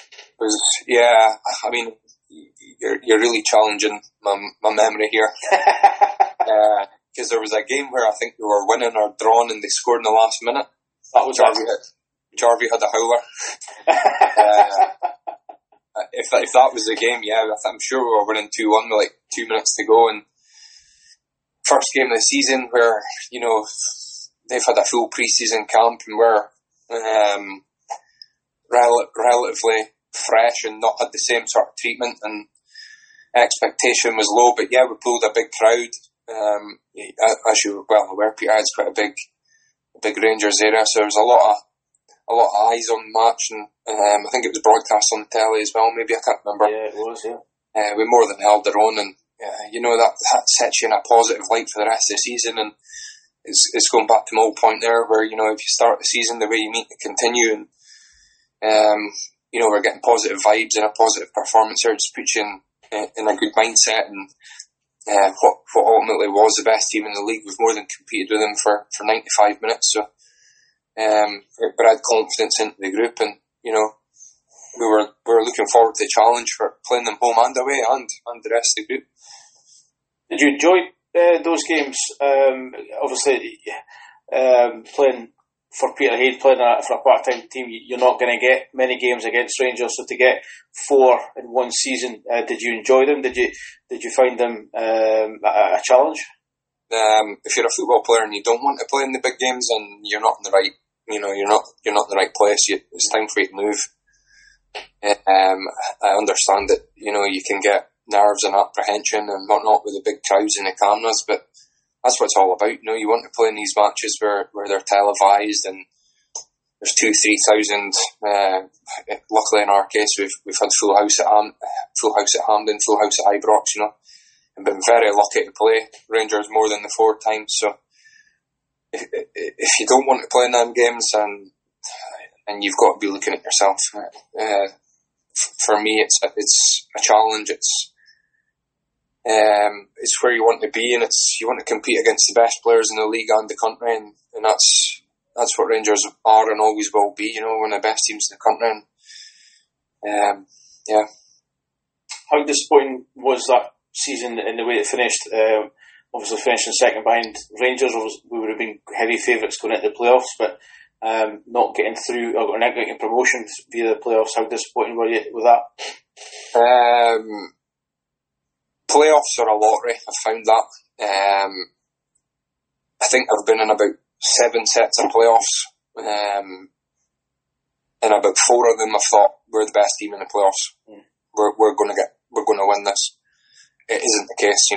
I mean, you're really challenging my memory here. Because there was a game where I think we were winning or drawn and they scored in the last minute.
That was
Jarvie had a howler. If that was the game, I'm sure we were winning 2-1 with like 2 minutes to go. And first game of the season where, they've had a full pre-season camp and we're relatively fresh and not had the same sort of treatment, and expectation was low. But we pulled a big crowd. As you're well aware, Peterhead's quite a big Rangers area, so there was a lot of eyes on the match, and I think it was broadcast on the telly as well. Maybe, I can't remember.
Yeah, it was. Yeah.
We more than held our own, and that sets you in a positive light for the rest of the season. And it's going back to my old point there, where if you start the season the way you mean to continue, and we're getting positive vibes and a positive performance there, just puts you in a good mindset. And what ultimately was the best team in the league, we've more than competed with them for 95 minutes. So it bred confidence into the group, and we were looking forward to the challenge for playing them home and away, and the rest of the group.
Did you enjoy those games, obviously playing for Peterhead, playing for a part-time team, you're not going to get many games against Rangers. So to get 4 in one season, did you enjoy them? Did you find them a challenge?
If you're a football player and you don't want to play in the big games, and you're not in the right, you're not in the right place. It's time for you to move. I understand that you can get nerves and apprehension and whatnot with the big crowds and the cameras, but that's what it's all about. You want to play in these matches where they're televised and there's 2,000-3,000. Luckily, in our case, we've had full house at Hampden, full house at Ibrox. And been very lucky to play Rangers more than the 4 times. So if you don't want to play in them games, and you've got to be looking at yourself. For me, it's a challenge. It's where you want to be, and you want to compete against the best players in the league and the country, and that's what Rangers are and always will be. One of the best teams in the country. And, yeah.
How disappointing was that season in the way it finished? Obviously finishing second behind Rangers, we would have been heavy favourites going into the playoffs, but not getting through or not getting promotions via the playoffs. How disappointing were you with that?
Playoffs are a lottery. I've found that. I think I've been in about 7 sets of playoffs, and about 4 of them I've thought we're the best team in the playoffs. We're going to win this. It isn't the case,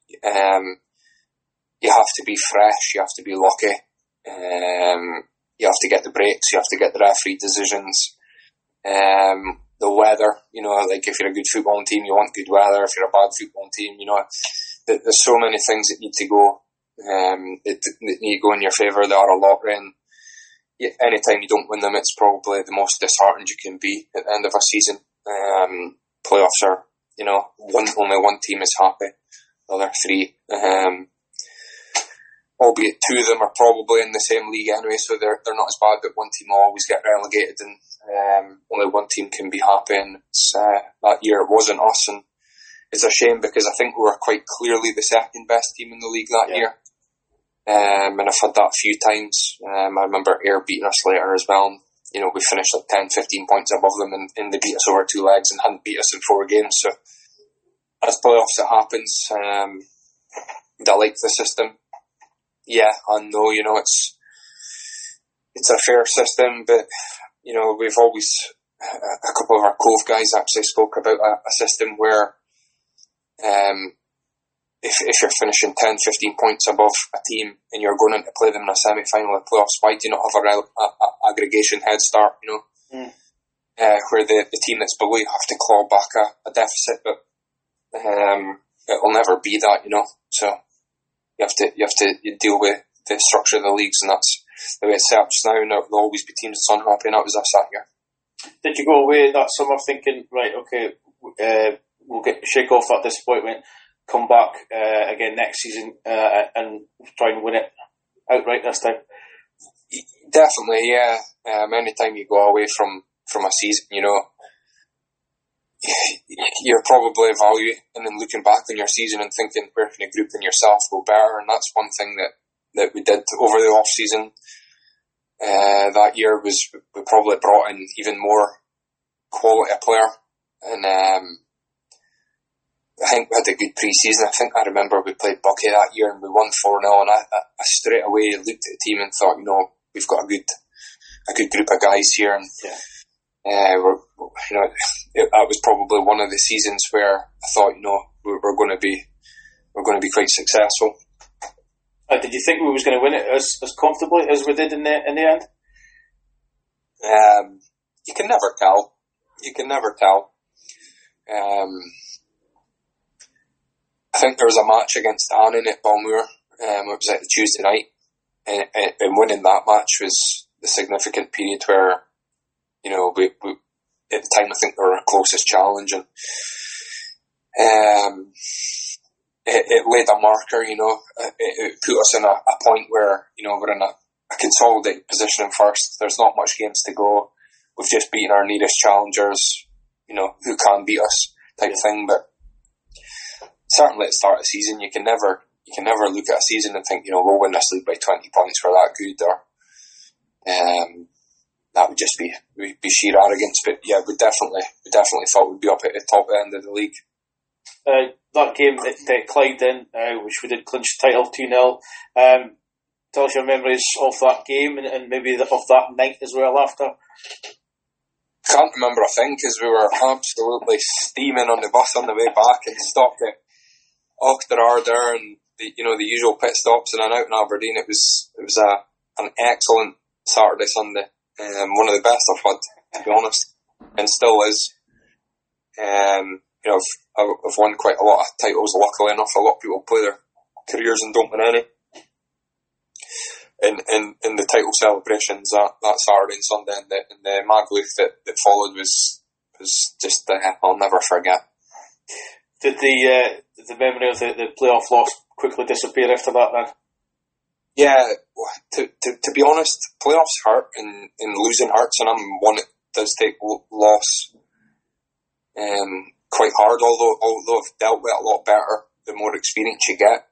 You have to be fresh, you have to be lucky, you have to get the breaks, you have to get the referee decisions, the weather, like if you're a good football team, you want good weather. If you're a bad football team, there's so many things that need to go, that need to go in your favour. They are a lottery, and anytime you don't win them, it's probably the most disheartened you can be at the end of a season. Playoffs are, only one team is happy, the other 3, albeit 2 of them are probably in the same league anyway, so they're not as bad, but one team will always get relegated, and only one team can be happy, and that year it wasn't us, and it's a shame because I think we were quite clearly the second best team in the league that year, and I've had that a few times. I remember Ayr beating us later as well, and, we finished like 10-15 points above them, and they beat us over 2 legs and hadn't beat us in 4 games, so as playoffs it happens. I like the system. Yeah, I know, it's a fair system, but, we've always, a couple of our Cove guys actually spoke about a system where, if you're finishing 10-15 points above a team and you're going in to play them in a semi-final of playoffs, why do you not have a aggregation head start, where the team that's below you have to claw back a deficit, but it'll never be that, so you have to deal with the structure of the leagues, and that's the way it's set up just now, and there'll always be teams that's unhappy, and that was us that year.
Did you go away that summer thinking, right, okay, we'll shake off that disappointment, come back again next season and try and win it outright this time?
Definitely, yeah. Anytime you go away from a season, you're probably evaluating and looking back on your season and thinking, where can you group in yourself go better? And that's one thing that we did over the off season. That year was we probably brought in even more quality player, and I think we had a good pre-season. I remember we played Bucky that year and we won 4-0, and I straight away looked at the team and thought, we've got a good group of guys here, and that was probably one of the seasons where I thought, we're going to be quite successful.
Did you think we was going to win it as comfortably as we did in the end?
You can never tell. I think there was a match against Annan at Balmoor. It was at the Tuesday night, and winning that match was the significant period where, we at the time I think we were our closest challenge, and it laid a marker. It put us in a point where we're in a consolidated position in first. There's not much games to go. We've just beaten our nearest challengers. Who can beat us type thing, but. Certainly at the start of the season, you can never you can never look at a season and think, we'll win this league by 20 points, we're that good, or that would just be sheer arrogance. But yeah, we definitely thought we'd be up at the top end of the league.
That game at Clyde then, which we did clinch the title 2-0. Tell us your memories of that game and maybe of that night as well after.
Can't remember a thing because we were absolutely steaming on the bus on the way back and stopped at Auchterarder and the usual pit stops and then out in Aberdeen. It was an excellent Saturday, Sunday. One of the best I've had, to be honest, and still is. I've won quite a lot of titles, luckily enough. A lot of people play their careers and don't win any. In the title celebrations that Saturday and Sunday and the Magluth that followed was just I'll never forget.
Did the memory of the playoff loss quickly disappear after that then?
Yeah, to be honest, playoffs hurt and losing hurts, and I'm one that does take loss quite hard, although I've dealt with it a lot better the more experience you get.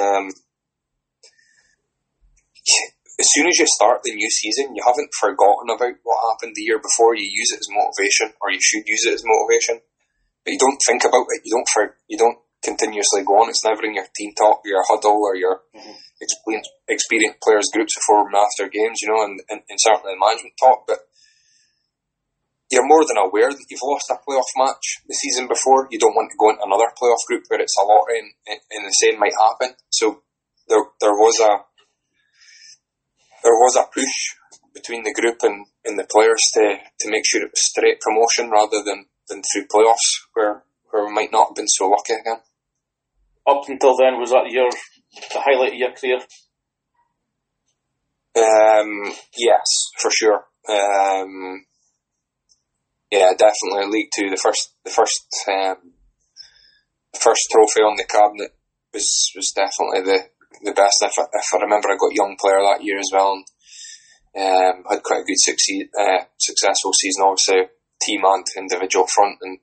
As soon as you start the new season, you haven't forgotten about what happened the year before. You use it as motivation, or you should use it as motivation, but you don't think about it. You don't continuously go on. It's never in your team talk, your huddle, or your experienced players groups before and after games, and certainly the management talk. But you're more than aware that you've lost a playoff match the season before. You don't want to go into another playoff group where it's a lottery and the same might happen. So there was a push between the group and the players to make sure it was straight promotion rather than through playoffs where we might not have been so lucky again.
Up until then, was that the highlight of your career?
Yes, for sure. Yeah, definitely. League Two, the first trophy on the cabinet was definitely the best. If I remember, I got young player that year as well, and had quite a good successful season. Obviously, team and individual front, and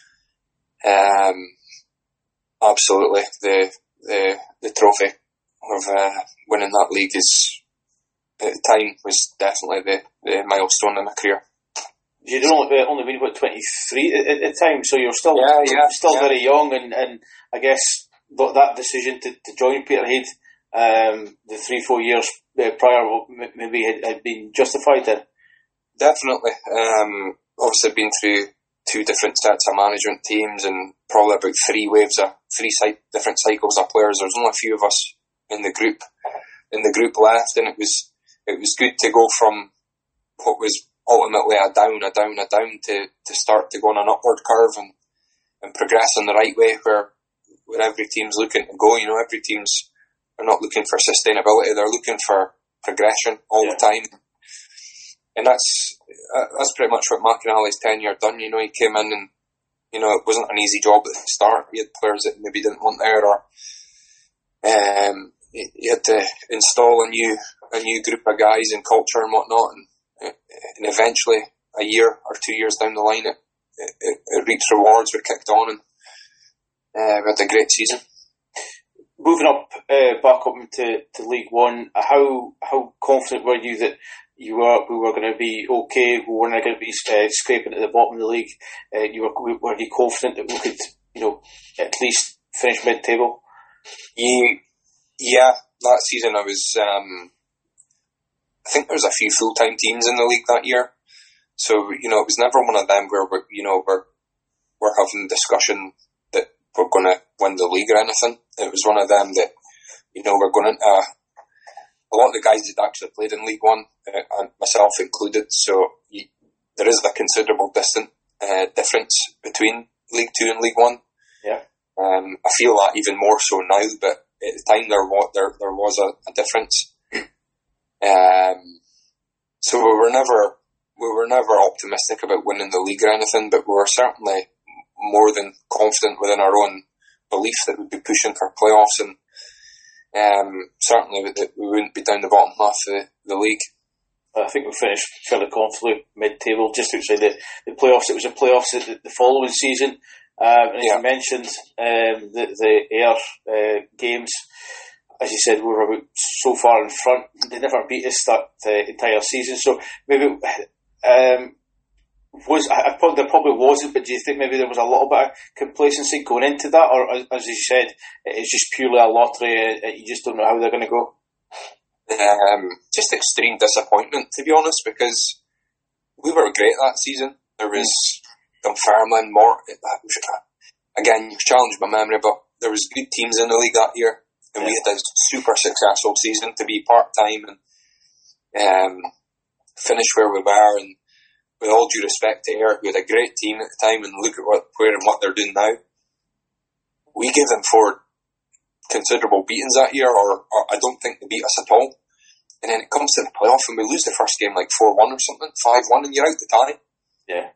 absolutely the trophy of winning that league is at the time was definitely the milestone in my career.
You'd only been about 23 at the time, so you're still very young, and I guess that decision to join Peterhead the 3-4 years prior maybe had been justified then. Definitely.
Obviously been through 2 different sets of management teams and probably about 3 waves of 3 different cycles of players. There was only a few of us in the group left, and it was good to go from what was ultimately a down to start to go on an upward curve and progress in the right way where every team's looking to go. Every team's are not looking for sustainability, they're looking for progression all the time. And that's pretty much what McInally's tenure done. He came in and it wasn't an easy job at the start. He had players that maybe didn't want there, or he had to install a new group of guys and culture and whatnot, and eventually a year or 2 years down the line it reaped rewards. We kicked on and we had a great season.
Moving up, back up into League One, how confident were you that we were going to be okay? We weren't going to be scraping at the bottom of the league. Were you confident that we could, at least finish mid-table?
Yeah, that season I was. I think there was a few full-time teams in the league that year, so it was never one of them where we're having discussion that we're going to win the league or anything. It was one of them that we're going into a lot of the guys that actually played in League One, and myself included. So there is a considerable difference between League Two and League One.
Yeah,
I feel that even more so now, but at the time there was a difference. So we were never optimistic about winning the league or anything, but we were certainly more than confident within our own belief that we'd be pushing for playoffs, and certainly that we wouldn't be down the bottom half of the league.
I think we finished fairly comfortably mid-table, just outside the playoffs. It was the playoffs the following season. And as you mentioned, the Ayr games, as you said, we were about so far in front. They never beat us that entire season. So maybe there probably wasn't, but do you think maybe there was a little bit of complacency going into that, or as you said, it's just purely a lottery? You just don't know how they're going to go.
Just extreme disappointment, to be honest, because we were great that season. There was Dunfermline, again, you've challenged my memory, but there was good teams in the league that year, and we had a super successful season to be part-time and finish where we were. And with all due respect to Ayr, we had a great team at the time, and look at what they're doing now. We gave them 4 considerable beatings that year, or I don't think they beat us at all. And then it comes to the playoff, and we lose the first game like 4-1 or something, 5-1, and you're out the tie.
Yeah.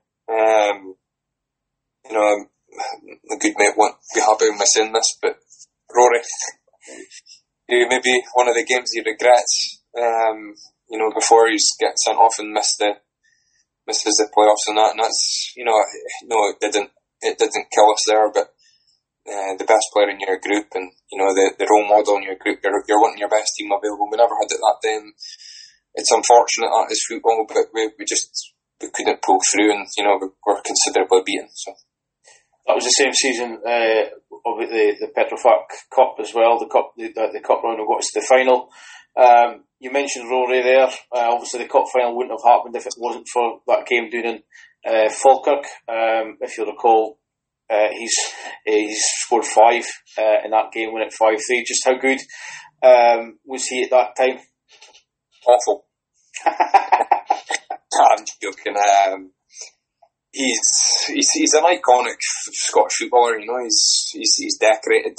A good mate won't be happy with me saying this, but Rory, maybe one of the games he regrets. Before he's getting sent off and misses the playoffs and that, and that's it didn't kill us there, but the best player in your group and the role model in your group, you're wanting your best team available. We never had it that day, and it's unfortunate that is football, but we couldn't pull through, and we were considerably beaten. So
that was the same season of the Petrofac Cup as well. The cup round of what's the final. You mentioned Rory there. Obviously, the cup final wouldn't have happened if it wasn't for that game down in Falkirk. If you recall, he's scored 5 in that game, winning 5-3. Just how good was he at that time?
Awful. I'm joking. He's an iconic Scottish footballer. He's decorated.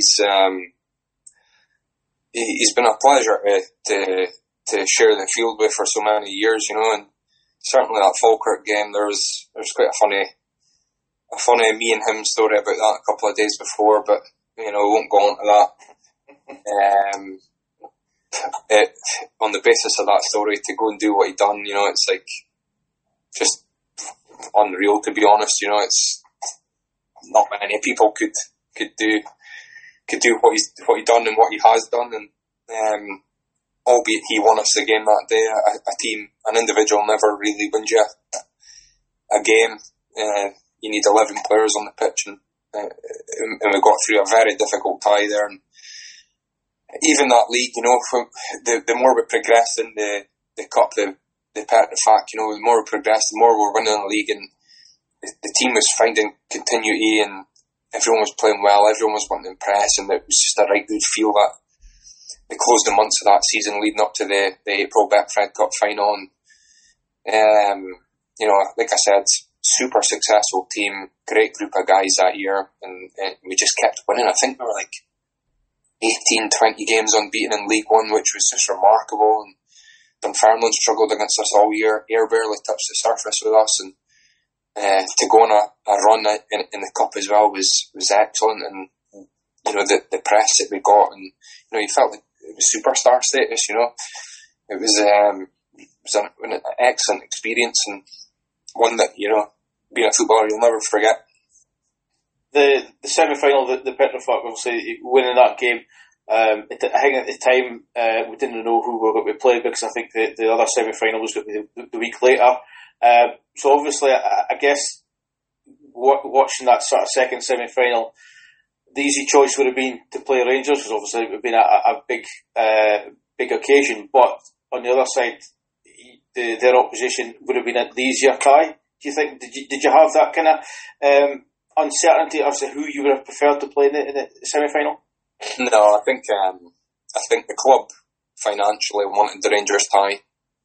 He's been a pleasure to share the field with for so many years, and certainly that Falkirk game, there was quite a funny me and him story about that a couple of days before, but we won't go on to that. On the basis of that story, to go and do what he done, it's like just unreal, to be honest. It's not many people could do what he done and what he has done, and albeit he won us the game that day. An individual never really wins you a game. You need 11 players on the pitch, and we got through a very difficult tie there. And even that league, the more we progressed in the cup, the Petrofac, the more we progressed, the more we were winning the league, and the team was finding continuity, and everyone was playing well, everyone was wanting to impress, and it was just a right good feel that they closed the months of that season leading up to the April Betfred Cup final. And, like I said, super successful team, great group of guys that year, and we just kept winning. I think we were like 18, 20 games unbeaten in League One, which was just remarkable. And Dunfermline struggled against us all year. Ayr barely touched the surface with us, and to go on a run in the cup as well was excellent. And the press that we got, and you felt like it was superstar status. It was an excellent experience, and one that being a footballer you'll never forget.
The semi-final, the Petrofac, obviously winning that game. I think at the time we didn't know who we were going to play, because I think the other semi-final was going to be the week later. So obviously, I guess watching that sort of second semi-final, the easy choice would have been to play Rangers, because obviously it would have been a big occasion. But on the other side, their opposition would have been the easier tie. Do you think? Did you have that kind of uncertainty as to who you would have preferred to play in the semi-final?
No, I think the club financially wanted the Rangers tie.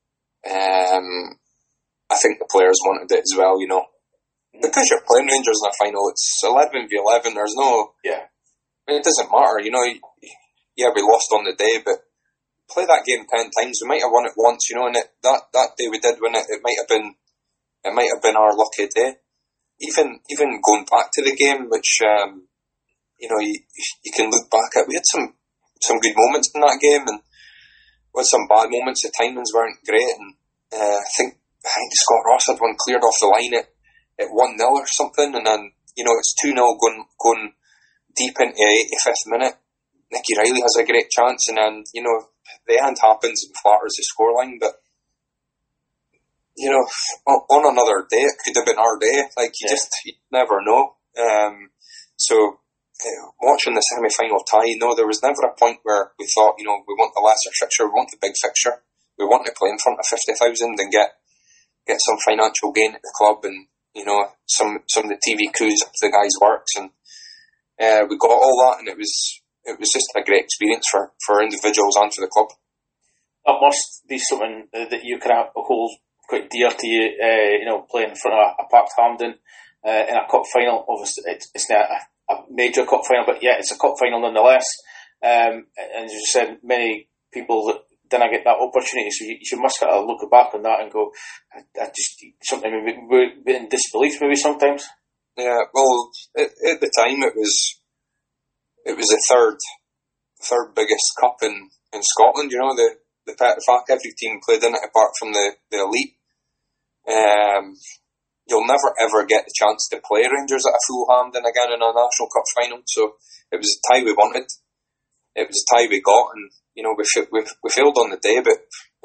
I think the players wanted it as well, because you're playing Rangers in a final. It's 11v11. There's no, it doesn't matter, Yeah, we lost on the day, but play that game 10 times. We might have won it once, and that day we did win it. It might have been our lucky day. Even going back to the game, which you can look back at. We had some good moments in that game, and we had some bad moments. The timings weren't great, and I think Scott Ross had one cleared off the line at 1-0 or something, and then it's 2-0 going deep into the 85th minute. Nicky Riley has a great chance, and then, the end happens and flatters the scoreline, but on another day, it could have been our day. You never know. Watching the semi-final tie, there was never a point where we thought, we want the lesser fixture, we want the big fixture, we want to play in front of 50,000 and get some financial gain at the club, and some of the TV crews up the guys' works, and we got all that, and it was just a great experience for individuals and for the club.
That must be something that you can hold quite dear to you, playing in front of a packed Hampden in a cup final. Obviously, it's not a major cup final, but yeah, it's a cup final nonetheless. And as you said, many people that didn't get that opportunity, so you must kind of look back on that and go, I just something maybe we're in disbelief maybe sometimes.
Yeah, well, at the time it was the third biggest cup in Scotland. The Pettifact, every team played in it apart from the elite. You'll never ever get the chance to play Rangers at a full Hampden again in a National Cup final. So it was a tie we wanted. It was a tie we got, and we failed on the day. But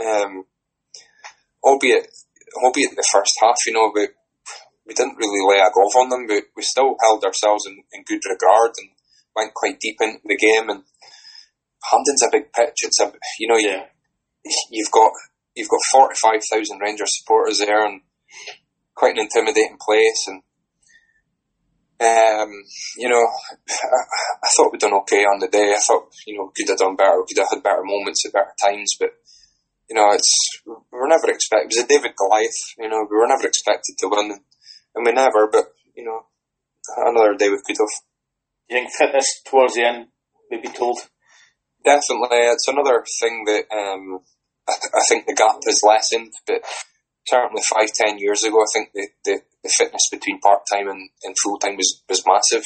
albeit the first half, we didn't really lay a glove on them. But we still held ourselves in good regard and went quite deep into the game. And Hampden's a big pitch. It's you've got 45,000 Rangers supporters there, and quite an intimidating place. And I thought we'd done okay on the day. I thought we could have done better. We could have had better moments at better times. But we were never expected. It was a David Goliath. We were never expected to win, and we never. But another day we could have.
You think fitness towards the end maybe told?
Definitely, it's another thing that I think the gap has lessened, but certainly 5-10 years ago, I think the fitness between part-time and full-time was massive.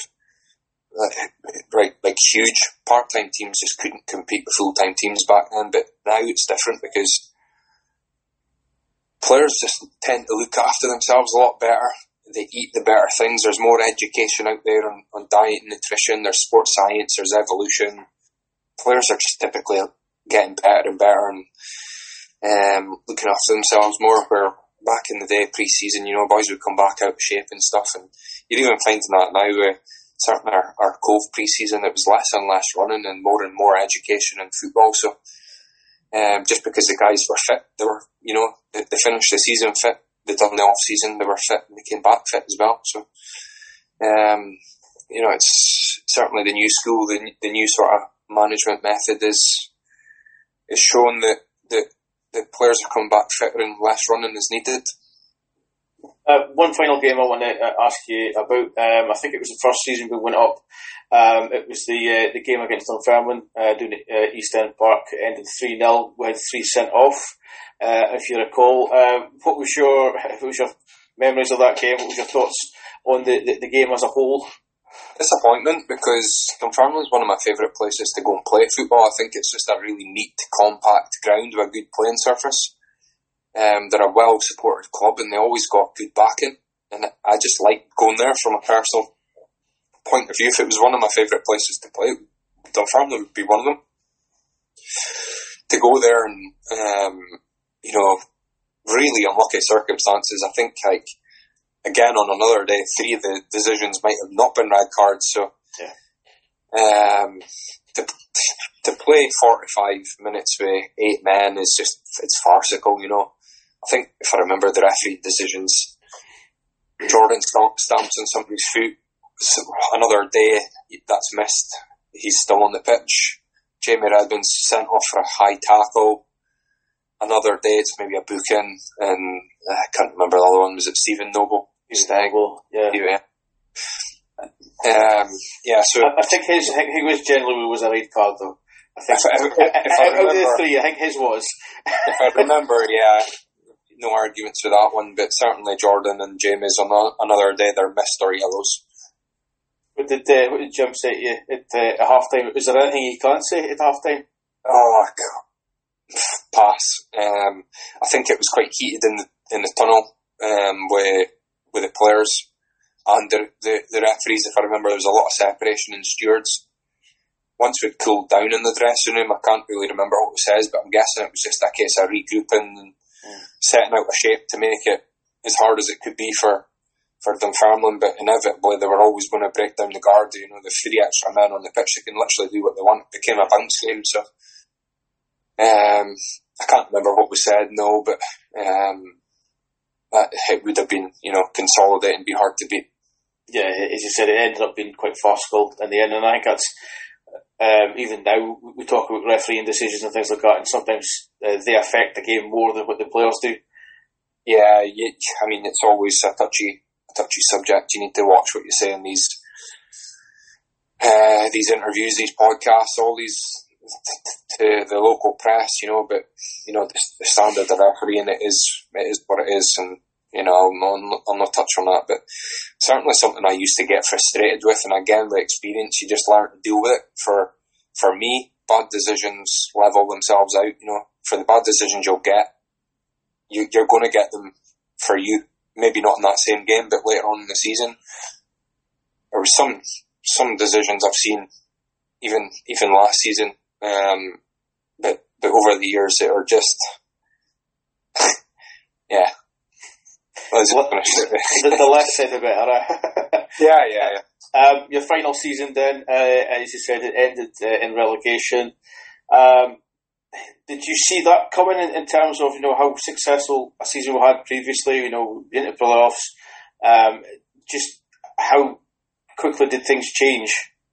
Like huge. Part-time teams just couldn't compete with full-time teams back then, but now it's different because players just tend to look after themselves a lot better. They eat the better things. There's more education out there on diet and nutrition. There's sports science. There's evolution. Players are just typically getting better and better and looking after themselves more. Where back in the day, pre-season, boys would come back out of shape and stuff, and you're even finding that now. Certainly our Cove pre-season, it was less and less running and more education in football. So just because the guys were fit, they were, they finished the season fit. They done the off season, they were fit, and they came back fit as well. So it's certainly the new school, the new sort of management method is showing that players are coming back fitter and less running is needed.
One final game I want to ask you about. I think it was the first season we went up. It was the game against Dunfermline down at East End Park. It ended 3-0. We had 3 sent off. If you recall, what was your memories of that game? What was your thoughts on the game as a whole?
Disappointment, because Dunfermline is one of my favourite places to go and play football. I think it's just a really neat, compact ground with a good playing surface. They're a well-supported club and they always got good backing. And I just like going there from a personal point of view. If it was one of my favourite places to play, Dunfermline would be one of them. To go there and, really unlucky circumstances, I think, again, on another day, 3 of the decisions might have not been red cards. So, to play 45 minutes with 8 men is it's farcical, I think, if I remember the referee decisions, Jordan stamps on somebody's foot. So another day, that's missed. He's still on the pitch. Jamie Redmond's sent off for a high tackle. Another day, it's maybe a booking, and I can't remember the other one. Was it Stephen Noble?
Noble, yeah.
So
I think he was generally was a red card though. I think if I remember, out of the 3, I think his was.
If I remember, no arguments for that one. But certainly Jordan and Jamie's on another day, they're missed or yellows.
What did Jim say to you at half time? Was there anything you can't say at half time?
Oh God, pass. I think it was quite heated in the tunnel with the players. and the referees, if I remember, there was a lot of separation in stewards. Once we'd cooled down in the dressing room, I can't really remember what it says, but I'm guessing it was just a case of regrouping and setting out a shape to make it as hard as it could be for Dunfermline, but inevitably they were always going to break down the guard. You know, the 3 extra men on the pitch, they can literally do what they want. It became a bounce game, so I can't remember what was said, no, but it would have been, you know, consolidated and be hard to beat.
Yeah, as you said, it ended up being quite farcical in the end, and I think that's even now we talk about refereeing decisions and things like that, and sometimes they affect the game more than what the players do.
Yeah, I mean, it's always a touchy subject. You need to watch what you say in these interviews, these podcasts, all these to the local press, you know. But you know, the standard of refereeing it is what it is, and you know, I'll not touch on that. But certainly something I used to get frustrated with, and again, the experience, you just learn to deal with it. For me, bad decisions level themselves out. You know, for the bad decisions you'll get, you're going to get them for you. Maybe not in that same game, but later on in the season. There was some decisions I've seen, even last season, but over the years that are just, yeah.
The less said the better.
Yeah.
Your final season then, as you said, it ended in relegation. Did you see that coming in terms of, you know, how successful a season we had previously, you know, into playoffs? Just how quickly did things change?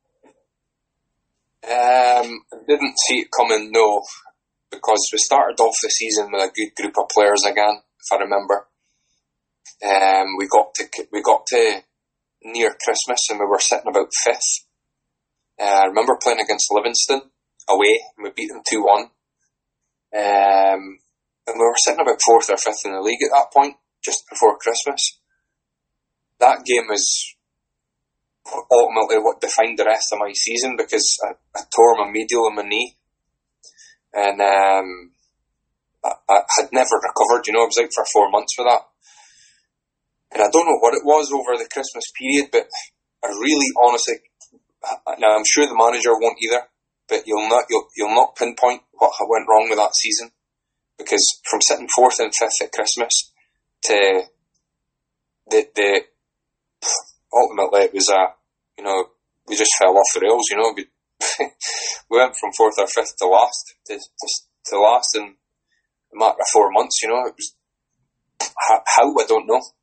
I didn't see it coming, no, because we started off the season with a good group of players again, if I remember. We got to near Christmas and we were sitting about 5th. I remember playing against Livingston away and we beat them 2-1. And we were sitting about 4th or 5th in the league at that point, just before Christmas. That game was ultimately what defined the rest of my season, because I tore my medial in my knee, and I had never recovered. You know, I was out for 4 months for that, and I don't know what it was over the Christmas period, but I really, honestly, now I'm sure the manager won't either, but you'll not pinpoint what went wrong with that season, because from sitting 4th and 5th at Christmas to the ultimately it was we just fell off the rails. You know, we went from 4th or 5th to last to last in a matter of 4 months. You know, it was how I don't know.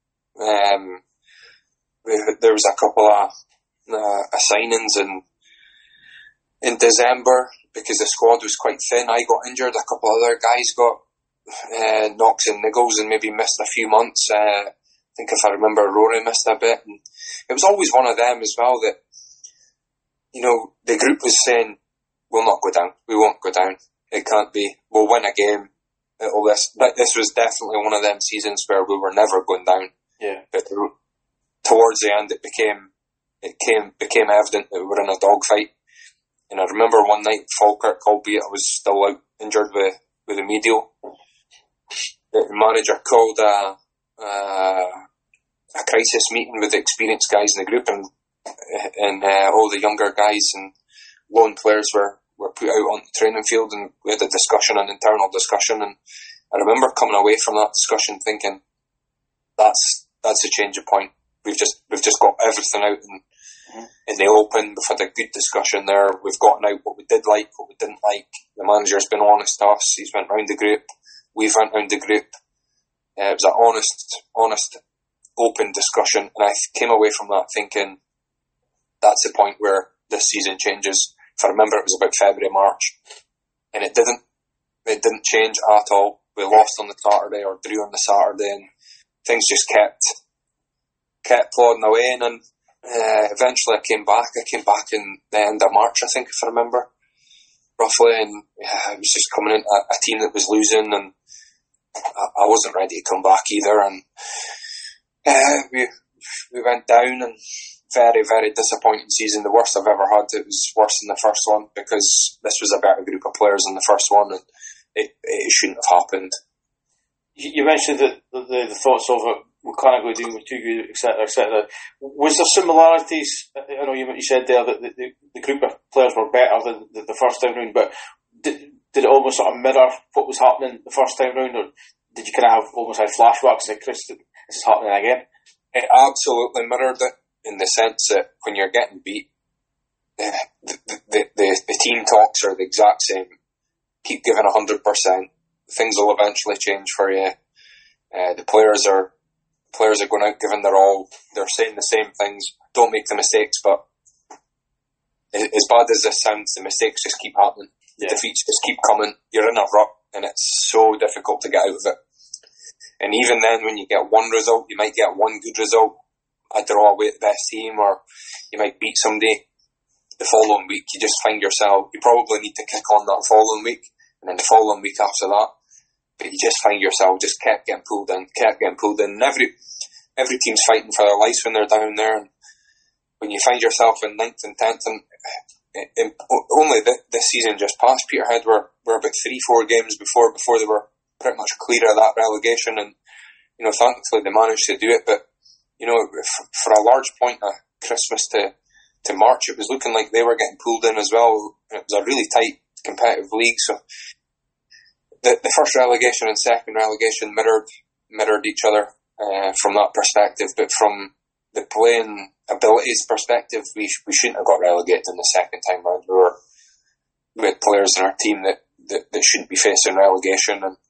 There was a couple of signings in December, because the squad was quite thin. I got injured, a couple of other guys got knocks and niggles and maybe missed a few months. I think if I remember, Rory missed a bit, and it was always one of them as well that, you know, the group was saying, we'll not go down, we won't go down, it can't be, we'll win a game. This was definitely one of them seasons where we were never going down.
Yeah.
But towards the end, it became evident that we were in a dogfight. And I remember one night, Falkirk, albeit I was still out injured with a medial, the manager called a crisis meeting with the experienced guys in the group, and all the younger guys and lone players were put out on the training field, and we had an internal discussion, and I remember coming away from that discussion thinking, that's a change of point. We've just got everything out in the open. We've had a good discussion there. We've gotten out what we did like, what we didn't like. The manager's been honest to us. He's went round the group. We've went round the group. It was an honest, open discussion, and I came away from that thinking, that's the point where this season changes. If I remember, it was about February, March, and it didn't change at all. We lost on the Saturday or drew on the Saturday, and things just kept plodding away. And then eventually I came back in the end of March, I think, if I remember roughly, and I was just coming into a team that was losing, and I wasn't ready to come back either, and we went down, and very, very disappointing season, the worst I've ever had. It was worse than the first one, because this was a better group of players than the first one, and it shouldn't have happened.
You mentioned that the thoughts of it we can't go doing with too good, etc., etc. Was there similarities? I know you said there that the group of players were better than the first time round, but did it almost sort of mirror what was happening the first time round, or did you kind of have almost had flashbacks like, Chris, this is happening again?
It absolutely mirrored it, in the sense that when you're getting beat, the team talks are the exact same. Keep giving 100%. Things will eventually change for you. The players are going out giving their all. They're saying the same things. Don't make the mistakes, but as bad as this sounds, the mistakes just keep happening. The defeats just keep coming. You're in a rut, and it's so difficult to get out of it. And even then, when you get one result, you might get one good result, a draw away at the best team, or you might beat somebody. The following week, you just find yourself, you probably need to kick on that following week, and then the following week after that, but you just find yourself just kept getting pulled in, and every team's fighting for their lives when they're down there, and when you find yourself in 9th and 10th, and only this season just past, Peterhead were about 3-4 games before they were pretty much clear of that relegation, and, you know, thankfully they managed to do it, but, you know, for a large point of Christmas to March, it was looking like they were getting pulled in as well. It was a really tight competitive league, so the first relegation and second relegation mirrored each other from that perspective, but from the playing abilities perspective, we shouldn't have got relegated in the second time round. We had players in our team that shouldn't be facing relegation, and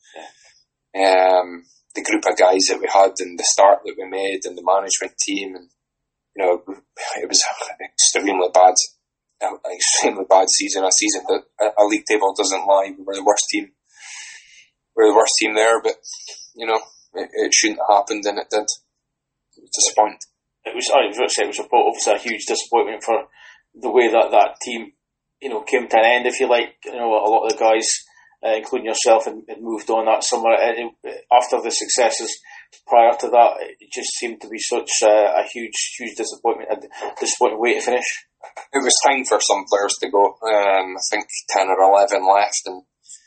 the group of guys that we had and the start that we made and the management team, and you know, it was extremely bad season, a season that a league table doesn't lie. We were the worst team. We're the worst team there, but you know, it shouldn't have happened, and it did. It was disappointing.
It was obviously a huge disappointment for the way that team, you know, came to an end. If you like, you know, a lot of the guys, including yourself, had moved on that summer. After the successes prior to that, it just seemed to be such a huge disappointment, a disappointing way to finish.
It was time for some players to go. I think 10 or 11 left, and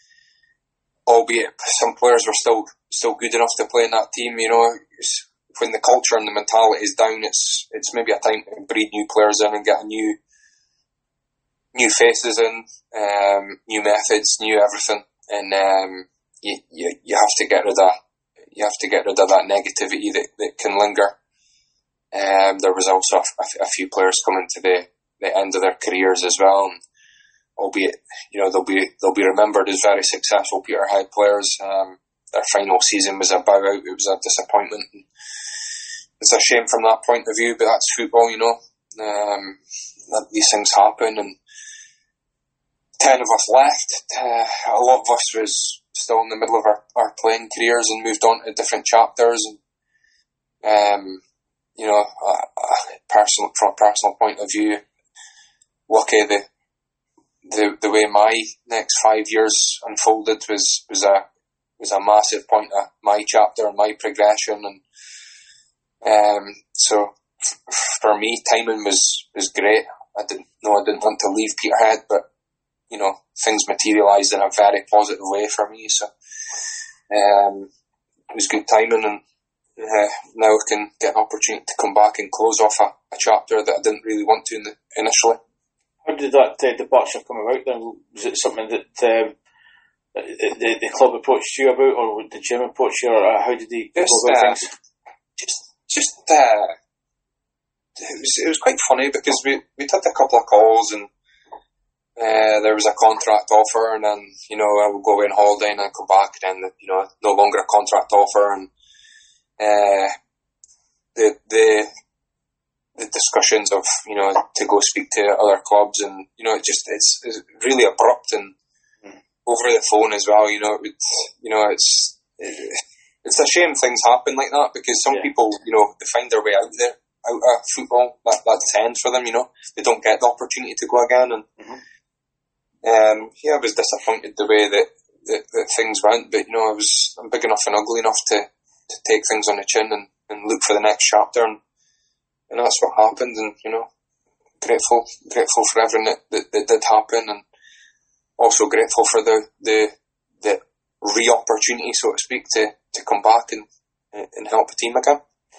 albeit some players were still good enough to play in that team. You know, when the culture and the mentality is down, it's maybe a time to breed new players in and get new faces in, new methods, new everything, and you have to get rid of that negativity that can linger. There was also a few players coming to the end of their careers as well, and albeit, you know, they'll be remembered as very successful Peterhead players. Their final season was a bow out. It was a disappointment. And it's a shame from that point of view, but that's football, you know. These things happen, and 10 of us left. A lot of us was still in the middle of our playing careers and moved on to different chapters. And you know, from a personal point of view, lucky the way my next 5 years unfolded was a massive point of my chapter and my progression, and so for me, timing was great. I didn't want to leave Peterhead, but you know, things materialised in a very positive way for me. So it was good timing, and now I can get an opportunity to come back and close off a chapter that I didn't really want to initially.
How did that departure come about then? Was it something that the club approached you about, or did Jim approach you, or how did he go about things?
It was quite funny because we took a couple of calls, and there was a contract offer, and then, you know, I would go away on holiday and then come back, and then, you know, no longer a contract offer, and the discussions of, you know, to go speak to other clubs, and you know, it's really abrupt and over the phone as well. You know, it's a shame things happen like that, because some people, you know, they find their way out of football. That's the end for them. You know, they don't get the opportunity to go again, and I was disappointed the way that things went. But you know, I'm big enough and ugly enough to take things on the chin and look for the next chapter, and that's what happened. And you know, grateful for everything that did happen, and also grateful for the re-opportunity, so to speak, to come back and help the team again.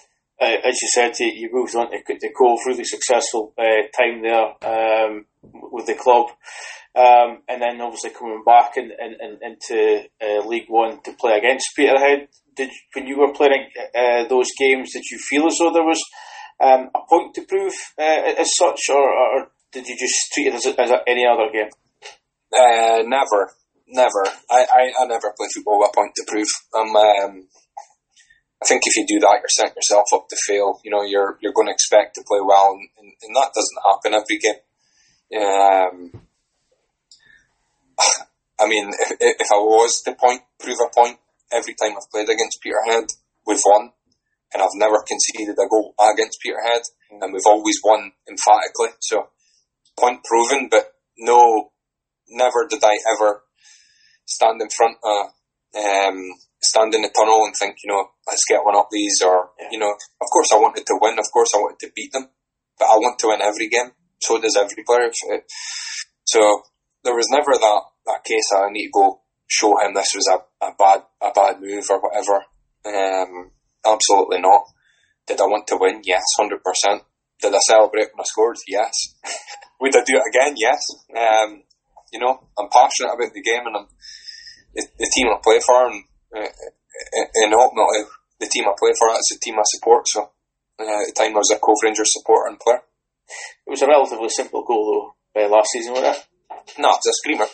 as you said, you moved on to Cove, really successful time there with the club. And then obviously coming back into League One to play against Peterhead. When you were playing those games, did you feel as though there was a point to prove as such, or did you just treat it as any other game?
Never. I never play football with a point to prove. I think if you do that, you're setting yourself up to fail. You know, you're going to expect to play well, and that doesn't happen every game. I mean, if I was to prove a point, every time I've played against Peterhead, we've won, and I've never conceded a goal against Peterhead, and we've always won emphatically. So, point proven, but no, never did I ever stand in front of, stand in the tunnel and think, you know, let's get one up these, or, you know, of course I wanted to win, of course I wanted to beat them, but I want to win every game. So does every player. So there was never that case I need to go show him this was a bad move or whatever. Absolutely not. Did I want to win? Yes, 100%. Did I celebrate when I scored? Yes. Would I do it again? Yes. You know, I'm passionate about the game, and I'm the team I play for, and ultimately the team I play for, that's the team I support. So at the time I was a Cove Rangers supporter and player.
It was a relatively simple goal though last season, wasn't it?
No, it was a screamer.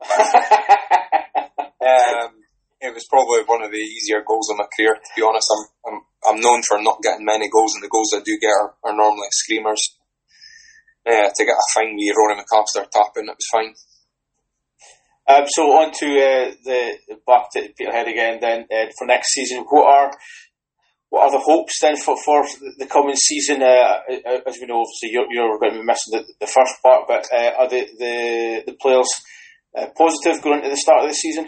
It was probably one of the easier goals of my career, to be honest. I'm known for not getting many goals, and the goals I do get are normally screamers. To get a fine wee Rory McAllister tap in, it was fine.
So on to the back to Peterhead again then for next season. What are the hopes then for the coming season? As we know, obviously you're going to be missing the first part, but are the players positive going into the start of the season?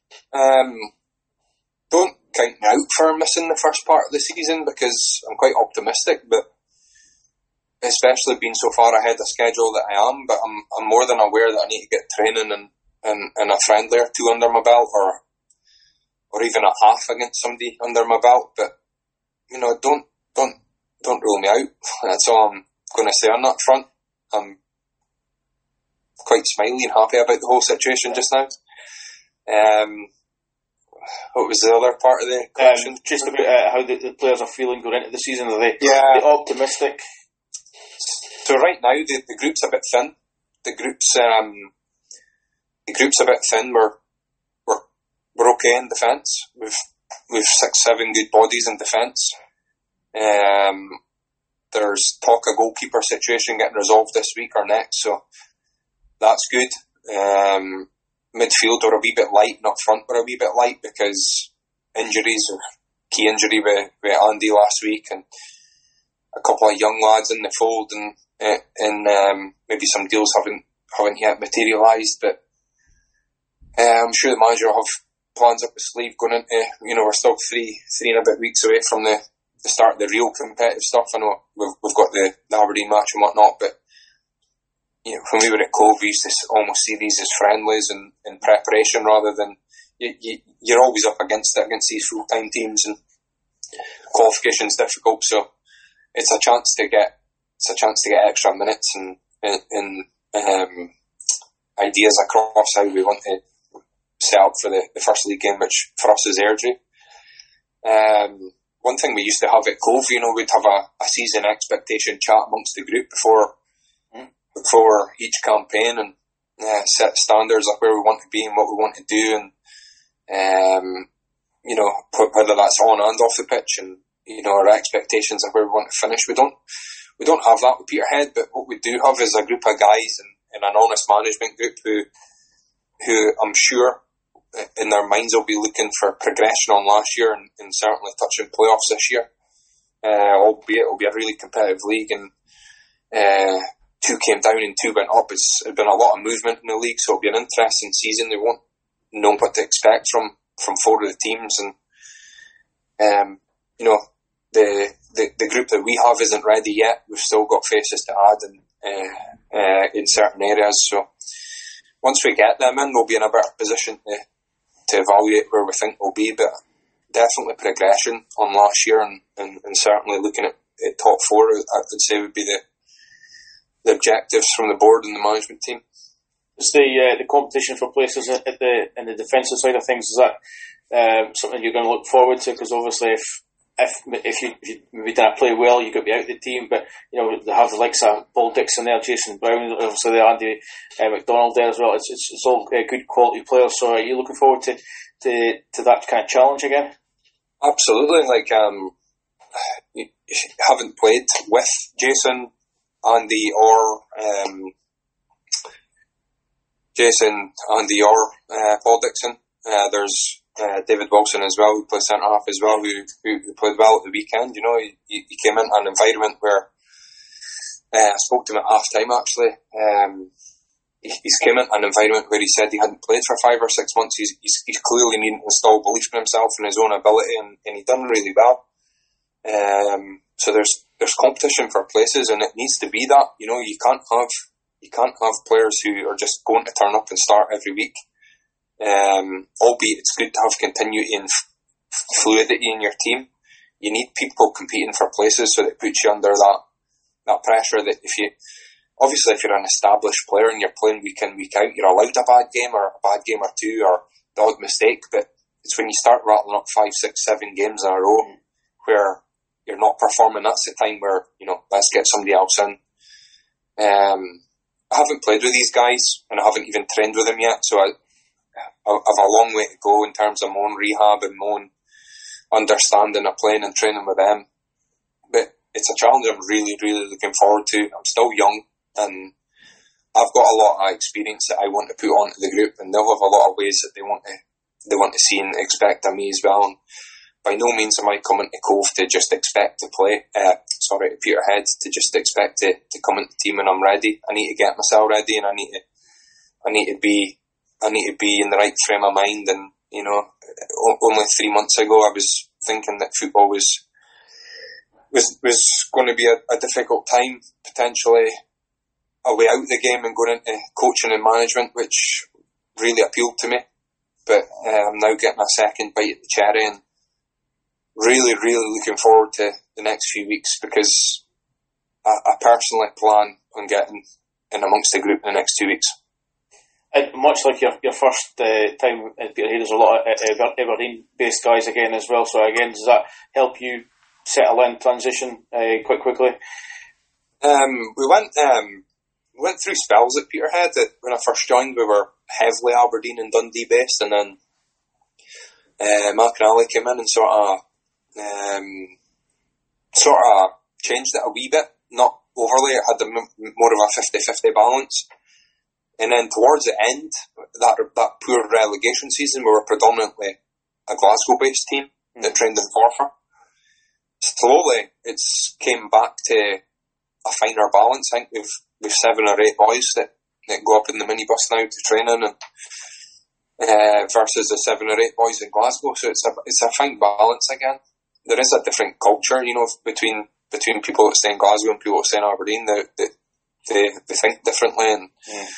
Don't count me out for missing the first part of the season, because I'm quite optimistic, but especially being so far ahead of schedule that I am, but I'm more than aware that I need to get training and a friendly or two under my belt, or even a half against somebody under my belt. But you know, don't rule me out. That's all I'm going to say on that front. I'm quite smiley and happy about the whole situation just now. What was the other part of the question?
Just about how the players are feeling going into the season. Are they optimistic?
So right now the group's a bit thin. The group's a bit thin. We're okay in defence. We've 6-7 good bodies in defence. There's talk of goalkeeper situation getting resolved this week or next, so that's good. Midfield are a wee bit light, not front we're a wee bit light because injuries, or key injury with Andy last week, and a couple of young lads in the fold, and maybe some deals haven't yet materialised, but I'm sure the manager will have plans up his sleeve going into, you know, we're still three and a bit weeks away from the start of the real competitive stuff. I know we've got the Aberdeen match and whatnot, but you know, when we were at Cove, we used to almost see these as friendlies and in preparation rather than you're always up against these full-time teams, and qualification's difficult, so it's a chance to get extra minutes and ideas across how we want to set up for the first league game, which for us is Airdrie. One thing we used to have at Cove, you know, we'd have a season expectation chat amongst the group before each campaign, and set standards like where we want to be and what we want to do, and you know, whether that's on and off the pitch, and you know, our expectations of where we want to finish. We don't have that with Peterhead, but what we do have is a group of guys and an honest management group who I'm sure in their minds will be looking for progression on last year and certainly touching playoffs this year. Albeit it'll be a really competitive league, and 2 came down and 2 went up. It's been a lot of movement in the league, so it'll be an interesting season. They won't know what to expect from 4 of the teams, and you know, the group that we have isn't ready yet. We've still got faces to add in certain areas. So once we get them in, we'll be in a better position to evaluate where we think we'll be. But definitely progression on last year, and certainly looking at top four, I'd say would be the objectives from the board and the management team.
Is the competition for places in the defensive side of things, is that something you're going to look forward to? Because obviously, if you maybe didn't play well, you could be out of the team. But you know, they have the likes of Paul Dixon there, Jason Brown, obviously the Andy McDonald there as well. It's all good quality players. So are you looking forward to that kind of challenge again?
Absolutely. Like haven't played with Jason, Andy, or Paul Dixon. There's David Wilson as well, who plays centre half as well, who played well at the weekend. You know, he came into an environment where I spoke to him at half time actually. He's came into an environment where he said he hadn't played for 5 or 6 months. He's clearly needing to install belief in himself and his own ability, and he done really well. So there's competition for places, and it needs to be that. You know, you can't have players who are just going to turn up and start every week. Albeit it's good to have continuity and fluidity in your team. You need people competing for places, so that it puts you under that pressure that if you're an established player and you're playing week in, week out, you're allowed a bad game or two or the odd mistake, but it's when you start rattling up 5, 6, 7 games in a row where you're not performing, that's the time where, you know, let's get somebody else in. I haven't played with these guys and I haven't even trained with them yet, so I have a long way to go in terms of my own rehab and my own understanding of playing and training with them. But it's a challenge I'm really, really looking forward to. I'm still young and I've got a lot of experience that I want to put onto the group, and they'll have a lot of ways that they want to see and expect of me as well. And by no means am I coming to Cove to just expect to play. To Peterhead to just expect to come into the team and I'm ready. I need to get myself ready, and I need to be in the right frame of mind. And you know, only 3 months ago I was thinking that football was going to be a difficult time, potentially a way out of the game and going into coaching and management, which really appealed to me. But I'm now getting a second bite at the cherry, and really, really looking forward to the next few weeks, because I personally plan on getting in amongst the group in the next 2 weeks.
And much like your first time at Peterhead, there's a lot of Aberdeen-based guys again as well. So again, does that help you settle in, transition quite quickly? We went through spells at Peterhead. That when I first joined, we were heavily Aberdeen and Dundee based, and then Mark Raleigh came in and sort of changed it a wee bit. Not overly. It had more of a 50-50 balance. And then towards the end, that poor relegation season, we were predominantly a Glasgow-based team that trained in Forfar. Slowly, it's came back to a finer balance. I think we've 7 or 8 boys that go up in the minibus now to training, and versus the 7 or 8 boys in Glasgow. So it's a fine balance again. There is a different culture, you know, between people that stay in Glasgow and people that stay in Aberdeen. They think differently, and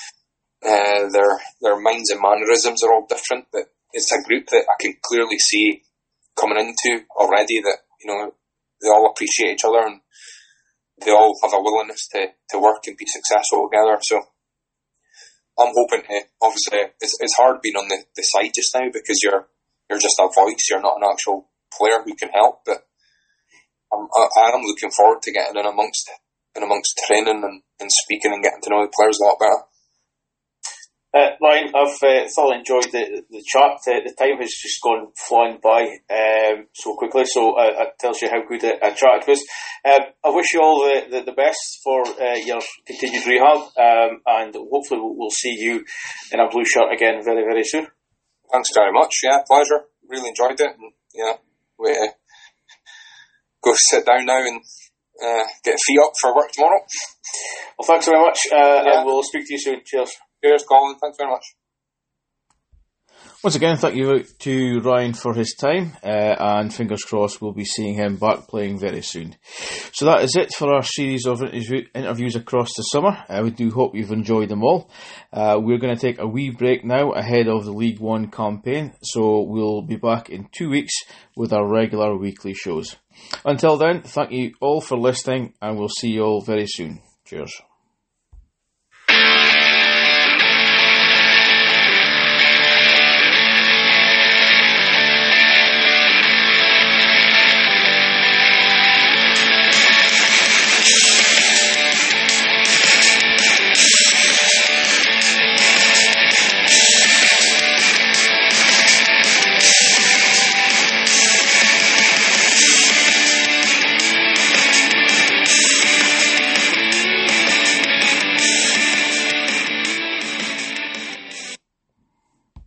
their minds and mannerisms are all different. But it's a group that I can clearly see coming into already, that, you know, they all appreciate each other and they all have a willingness to work and be successful together. So I'm hoping to, obviously, it's hard being on the side just now because you're just a voice, you're not an actual player who can help, but I am looking forward to getting in amongst training and speaking and getting to know the players a lot better. Ryan, I've thoroughly enjoyed the chat. The time has just gone flying by so quickly, so it tells you how good a chat it was. I wish you all the best for your continued rehab, and hopefully we'll see you in a blue shirt again very, very soon.
Thanks very much. Yeah, pleasure. Really enjoyed it. And, yeah, we go sit down now and get feet up for work tomorrow.
Well, thanks very much, and we'll speak to you soon. Cheers.
Cheers, Colin. Thanks very much.
Once again, thank you to Ryan for his time, and fingers crossed we'll be seeing him back playing very soon. So that is it for our series of interviews across the summer. We do hope you've enjoyed them all. We're going to take a wee break now ahead of the League One campaign, so we'll be back in 2 weeks with our regular weekly shows. Until then, thank you all for listening, and we'll see you all very soon. Cheers.